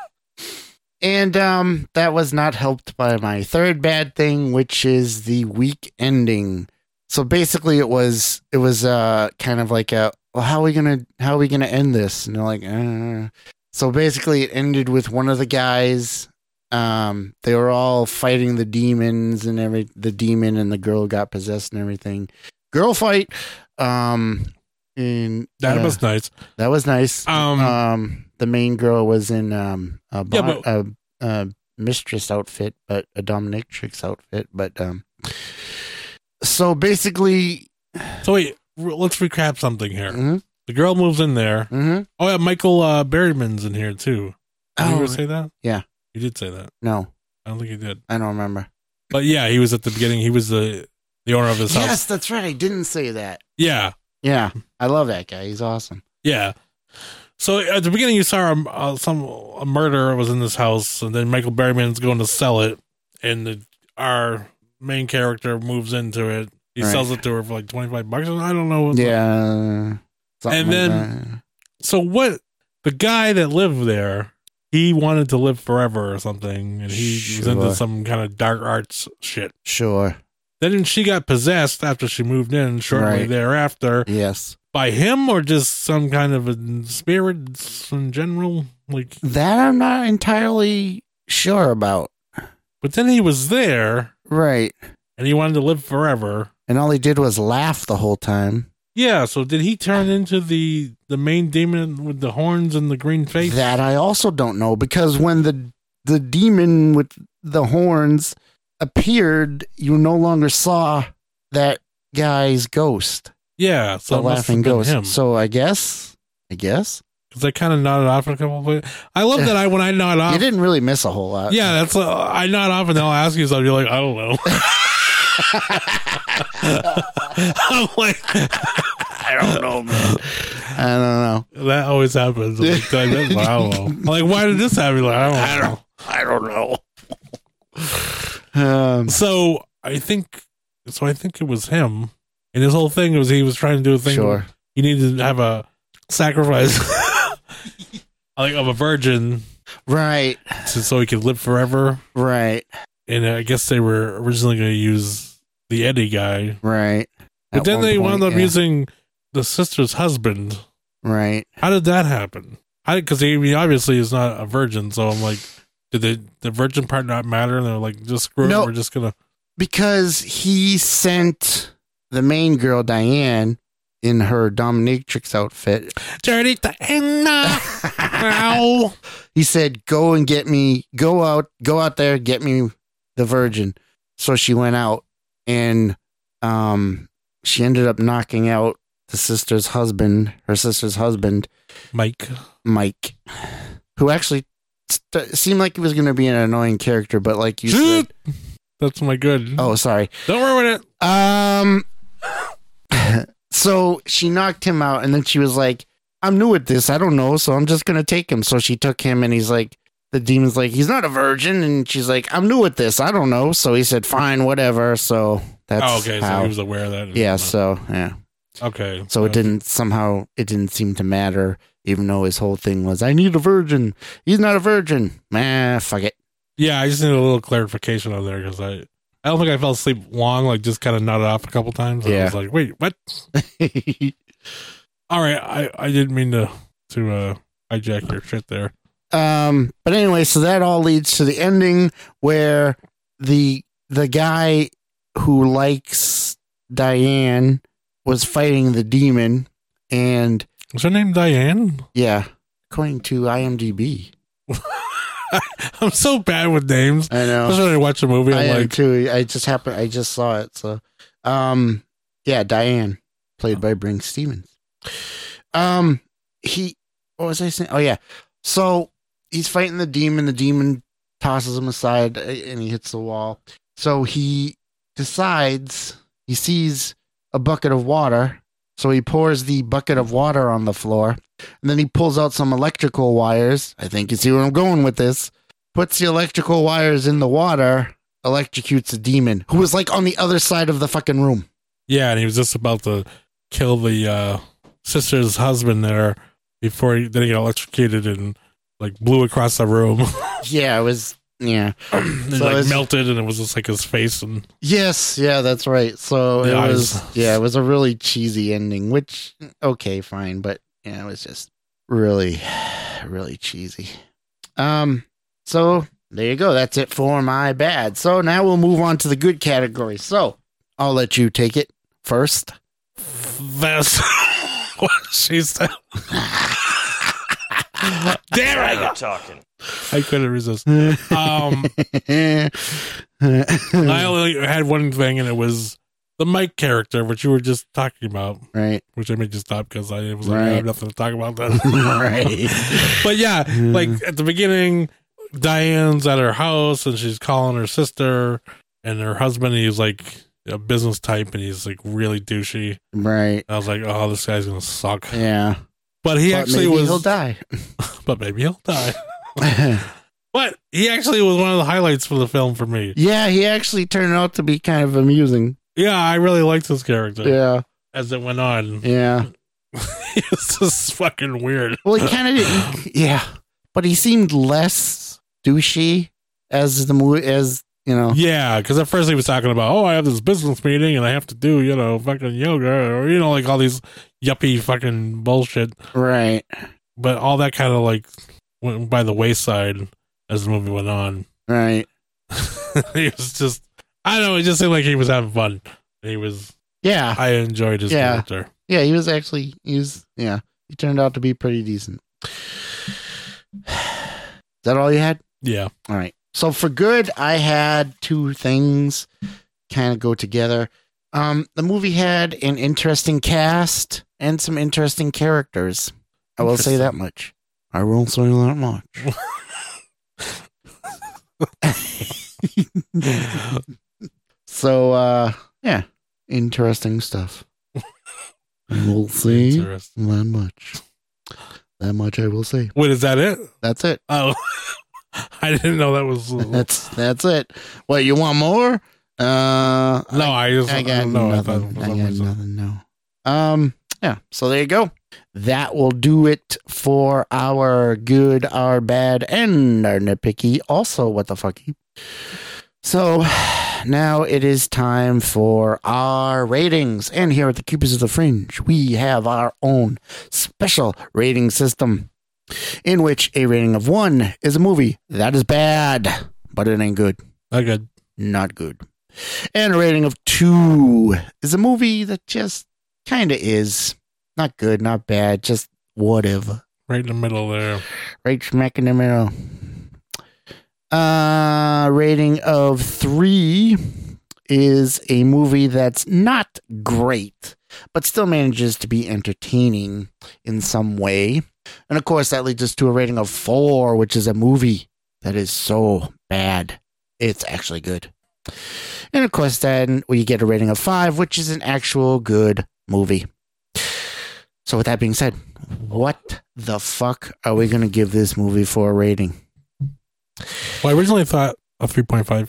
And um, that was not helped by my third bad thing, which is the weak ending. So basically, it was it was uh kind of like a well, how are we gonna how are we gonna end this? And they're like, uh. So basically, it ended with one of the guys. Um, they were all fighting the demons and every the demon and the girl got possessed and everything. Girl fight. Um, and That uh, was nice. that was nice. Um, Um, the main girl was in um a, Yeah, bon- but- a, a mistress outfit, but a dominatrix outfit. But um, so basically, So wait, re- let's recap something here. mhm, The girl moves in there. mhm. Oh yeah, Michael uh, Berryman's in here too. Did you Oh, ever say that? yeah. You did say that. No, I don't think you did. I don't remember. But yeah, he was at the beginning. He was the the owner of his Yes, house. that's right. I didn't say that. Yeah, Yeah, I love that guy. He's awesome. yeah. So at the beginning, you saw a, uh, some a murder was in this house, and then Michael Berryman's going to sell it, and the, our main character moves into it. He Right. sells it to her for like twenty five bucks. I don't know. What Yeah. something And like then- So what? The guy that lived there, he wanted to live forever or something, and he was into Sure. some kind of dark arts shit. that. Sure. Then she got possessed after she moved in shortly Right. thereafter Yes. by him, or just some kind of a spirit in general. Like, That I'm not entirely sure about. but then he was there Right. and he wanted to live forever. And all he did was laugh the whole time. Yeah. So did he turn into the the main demon with the horns and the green face? That I also don't know because when the the demon with the horns appeared, you no longer saw that guy's ghost, yeah. So the it must laughing have been ghost. him. So I guess, I guess Because I kind of nodded off a couple of places. I love that I when I nod off. you didn't really miss a whole lot. Yeah, that's uh, I nod off and they'll ask you something. You're like, I don't know. I'm like, I don't know, man. I don't know. that always happens. I'm like, I don't know. I'm like, why did this happen? Like, I don't know. I don't know. Um, So I think, so I think it was him, and his whole thing was he was trying to do a thing. sure. He needed to have a sacrifice, like of a virgin. Right. so, so he could live forever. Right. And I guess they were originally going to use the Eddie guy, Right. but At then one they point, wound up yeah. using the sister's husband. Right. How did that happen? Because he, he obviously is not a virgin, so I'm like, did they, the virgin part not matter? And they're like, just screw No. it, we're just gonna. Because he sent the main girl, Diane, in her dominatrix outfit. Dirty Diana. Ow. He said, go and get me, go out, go out there, get me the virgin. So she went out and um, she ended up knocking out the sister's husband, her sister's husband, Mike. Mike, who actually st- seemed like he was going to be an annoying character, but like you said, That's my good. oh, sorry. Don't ruin it. Um, so she knocked him out, and then she was like, I'm new at this. I don't know. So I'm just going to take him. So she took him, and he's like, the demon's like, he's not a virgin. And she's like, I'm new at this. I don't know. So he said, fine, whatever. So that's Oh, okay. how, So he was aware of that. yeah. So, yeah. Okay. So it didn't somehow, it didn't seem to matter, even though his whole thing was, I need a virgin. He's not a virgin. Man, fuck it. Yeah, I just need a little clarification on there because I, I don't think I fell asleep long. Like just kind of nodded off a couple times. And I Yeah. was like, wait, what? All right, I, I didn't mean to to uh, hijack your shit there. Um, but anyway, so that all leads to the ending where the the guy who likes Diane was fighting the demon, and Was her name Diane? yeah, according to IMDb. I'm so bad with names. I know. Especially when I watch a movie, I I'm am like, too. I just happened. I just saw it. So, um, yeah, Diane, played by Brink Stevens. Um, he. What was I saying? Oh yeah. So he's fighting the demon. The demon tosses him aside, uh, and he hits the wall. So he decides he sees a bucket of water. So he pours the bucket of water on the floor, and then he pulls out some electrical wires. I think you see where I'm going with this. Puts the electrical wires in the water, electrocutes a demon who was like on the other side of the fucking room. yeah, and he was just about to kill the uh, sister's husband there before he then he got electrocuted and like blew across the room. Yeah, it was, yeah. and So like it's- melted, and it was just like his face and Yes, yeah, that's right. So The it eyes. was, yeah, it was a really cheesy ending, which, okay, fine, but yeah, it was just really, really cheesy. Um, so there you go. That's it for my bad. So now we'll move on to the good category. So I'll let you take it first. that's what she said. Damn Now it! you're talking. I couldn't resist. Um, I only had one thing, and it was the Mike character, which you were just talking about, Right, which I made you stop because I was like, I Right. have nothing to talk about then. right. But yeah, like at the beginning, Diane's at her house, and she's calling her sister and her husband. He's like a business type, and he's like really douchey. Right. I was like, oh, this guy's gonna suck. Yeah. But he But actually maybe was. he'll die. But maybe he'll die. But he actually was one of the highlights for the film for me. Yeah, he actually turned out to be kind of amusing. Yeah, I really liked this character Yeah. as it went on. Yeah. It's just fucking weird. Well, he kind of, yeah, but he seemed less douchey as the movie, as you know. Yeah, because at first he was talking about, oh, I have this business meeting and I have to do, you know, fucking yoga or, you know, like all these yuppie fucking bullshit. Right. But all that kind of like went by the wayside as the movie went on. Right. He was just, I don't know, it just seemed like he was having fun. He was, Yeah. I enjoyed his Yeah. character. Yeah. He was actually, he was, yeah, he turned out to be pretty decent. Is that all you had? Yeah. All right. So for good, I had two things kind of go together. Um, the movie had an interesting cast and some interesting characters. I will say that much. I will say that much. So, uh, yeah, interesting stuff. We'll see Interesting. that much. That much I will say. Wait, is that it? That's it. Oh, I didn't know that was. That's that's it. What, you want more? Uh, no, I just I got no. I thought nothing. for I some got reason. nothing. No. Um. Yeah. So there you go. that will do it for our good, our bad, and our nitpicky. Also, what the fucky. So now it is time for our ratings. And here at the Keepers of the Fringe, we have our own special rating system in which a rating of one is a movie that is bad, but it ain't good. Not good. Not good. And a rating of two is a movie that just kind of is. Not good, not bad, just whatever. Right in the middle there. Right smack in the middle. Uh, rating of three is a movie that's not great, but still manages to be entertaining in some way. And of course, that leads us to a rating of four, which is a movie that is so bad, it's actually good. And of course, then we get a rating of five, which is an actual good movie. So with that being said, what the fuck are we going to give this movie for a rating? Well, I originally thought a three point five.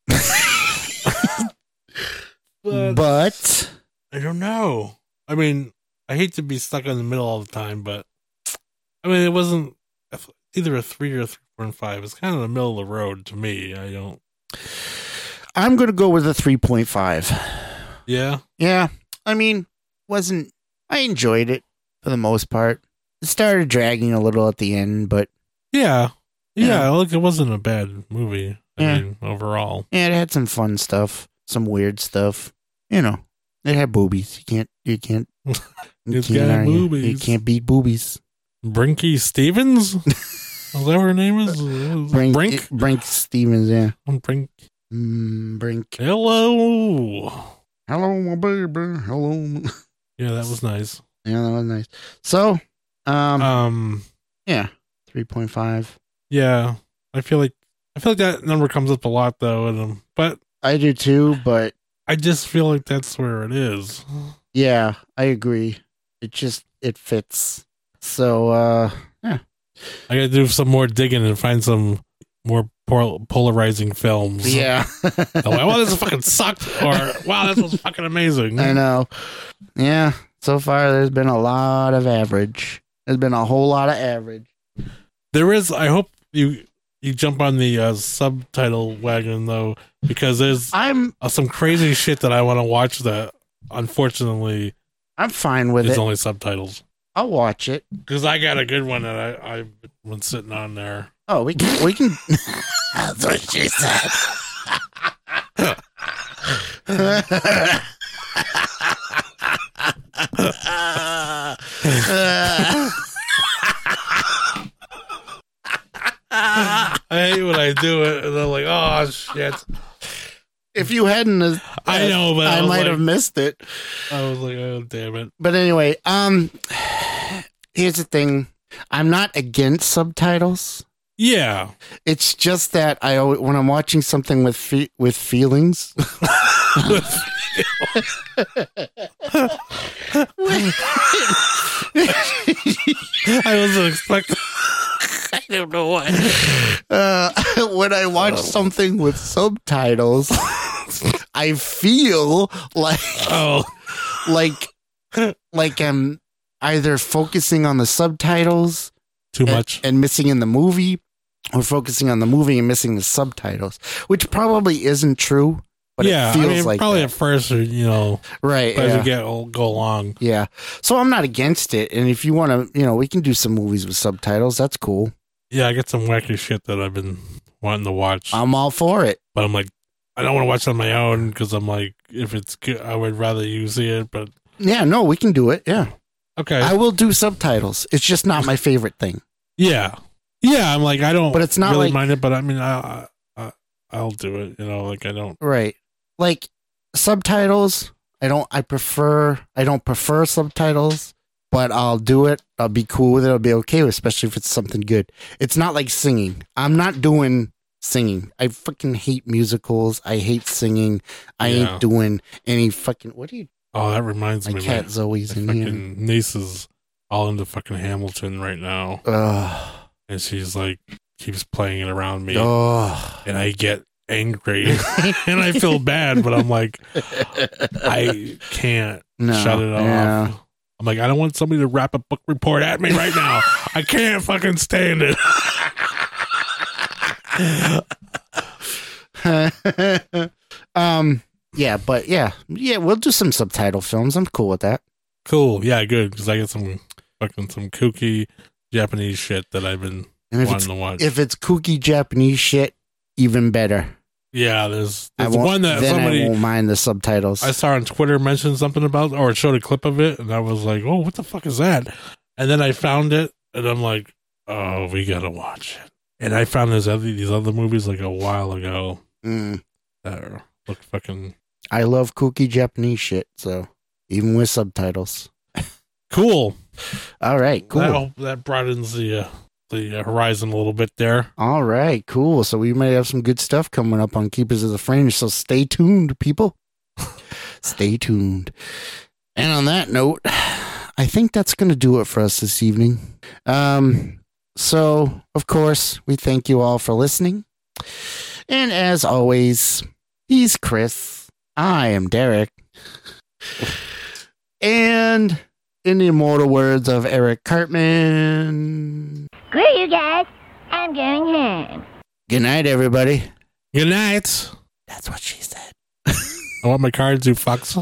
but, but I don't know. I mean, I hate to be stuck in the middle all the time, but I mean, it wasn't either a three or a three point five. It's kind of the middle of the road to me. I don't. I'm going to go with a three point five. Yeah? Yeah. I mean, wasn't. I enjoyed it for the most part. It started dragging a little at the end, but. Yeah. Yeah, Yeah. look, it wasn't a bad movie. I Yeah. mean, overall. Yeah, it had some fun stuff, some weird stuff. You know, it had boobies. You can't, you can't, you It's can't, got argue. boobies. You can't beat boobies. Brinky Stevens? Is that what her name is? Brink, Brink? Brink Stevens, yeah. Brink. Mm, Brink. Hello. Hello, my baby. Hello. Yeah, that was nice. Yeah, that was nice. So, um, Um, yeah, three point five. yeah, I feel like I feel like that number comes up a lot though, and um, but I do too, but I just feel like that's where it is. yeah, I agree. It just, it fits. So, uh, yeah. I gotta do some more digging and find some more pol- polarizing films. Yeah. I'm like, well, this fucking sucked, or wow, this was fucking amazing. I know. Yeah. So far, there's been a lot of average. There's been a whole lot of average. There is. I hope you you jump on the uh, subtitle wagon though, because there's I'm uh, some crazy shit that I want to watch that unfortunately I'm fine with is it. only subtitles. I'll watch it. Because I got a good one that I I've been sitting on there. Oh, we can. We can. That's what she said. I hate when I do it, and I'm like, oh shit. If you hadn't, uh, I know, but I I, was might like- have missed it. I was like, oh damn it. But anyway, um, here's the thing. I'm not against subtitles. Yeah. It's just that I always, when I'm watching something with fe- with feelings, I wasn't expecting. I don't know why. Uh, when I watch something with subtitles, I feel like Oh, like like I'm either focusing on the subtitles too and, much. and missing in the movie, or focusing on the movie and missing the subtitles, which probably isn't true. But yeah, it feels I mean, like probably that. at first, you know, Right. as Yeah. you get go along. Yeah. So I'm not against it. And if you want to, you know, we can do some movies with subtitles. That's cool. Yeah, I get some wacky shit that I've been wanting to watch, I'm all for it. but I'm like, I don't want to watch it on my own because I'm like, if it's good, I would rather you see it. But Yeah. No, we can do it. Yeah. okay, I will do subtitles. It's just not my favorite thing. yeah, yeah. I'm like, I don't, But it's not really like- mind it. But I mean, I, I, I'll do it. You know, like I don't. Right. Like subtitles, I don't, I prefer, I don't prefer subtitles, but I'll do it. I'll be cool with it. I'll be okay with it, especially if it's something good. It's not like singing. I'm not doing singing. I fucking hate musicals. I hate singing. I Yeah. ain't doing any fucking, what are you, Oh, that reminds my me. cat My, Zoe's my in fucking here. niece is all into fucking Hamilton right now, Ugh. and she's like keeps playing it around me, Ugh. and I get angry and I feel bad, but I'm like, I can't No, shut it off. yeah. I'm like, I don't want somebody to wrap a book report at me right now. I can't fucking stand it. um, yeah, but yeah, yeah, we'll do some subtitle films. I'm cool with that. Cool. Yeah, good. Because I get some fucking some kooky Japanese shit that I've been And if wanting it's, to watch. if it's kooky Japanese shit, even better. Yeah, there's, I there's won't, one that then somebody I won't mind the subtitles. I saw on Twitter mention something about, or it showed a clip of it, and I was like, oh, what the fuck is that? And then I found it, and I'm like, oh, we gotta watch it. And I found this other, these other movies like a while ago Mm. that are, look fucking I love kooky Japanese shit, so even with subtitles. cool. All right, cool. That, that broadens the uh, the horizon a little bit there. All right, cool. So we might have some good stuff coming up on Keepers of the Fringe, so stay tuned, people. Stay tuned. And on that note, I think that's going to do it for us this evening. Um, so, of course, we thank you all for listening. And as always, he's Chris. I am Derek. And in the immortal words of Eric Cartman, Screw you guys. I'm going home. good night, everybody. Good night. That's what she said. I want my cards, you fucks.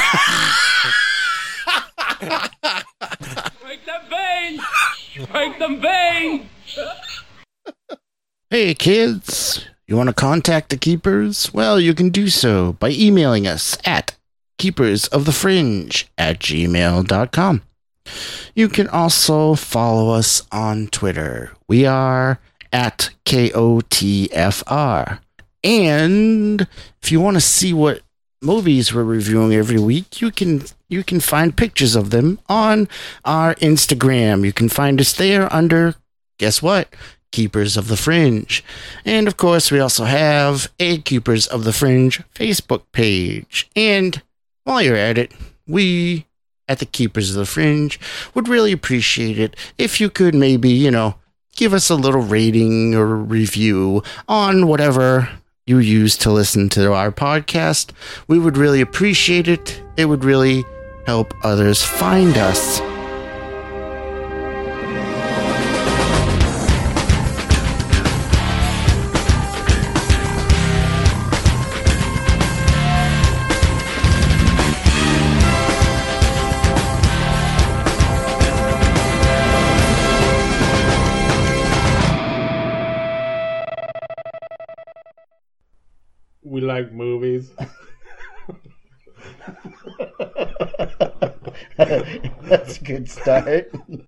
Break them veins! Break them veins! Hey, kids. You want to contact the Keepers? Well, you can do so by emailing us at keepersofthefringe at gmail dot com. You can also follow us on Twitter. We are at K O T F R. And if you want to see what movies we're reviewing every week, you can you can find pictures of them on our Instagram. You can find us there under, guess what? Keepers of the Fringe. And of course, we also have a Keepers of the Fringe Facebook page. And while you're at it, we at the Keepers of the Fringe would really appreciate it if you could maybe, you know, give us a little rating or review on whatever you use to listen to our podcast. We would really appreciate it. It would really help others find us. We like movies. That's a good start.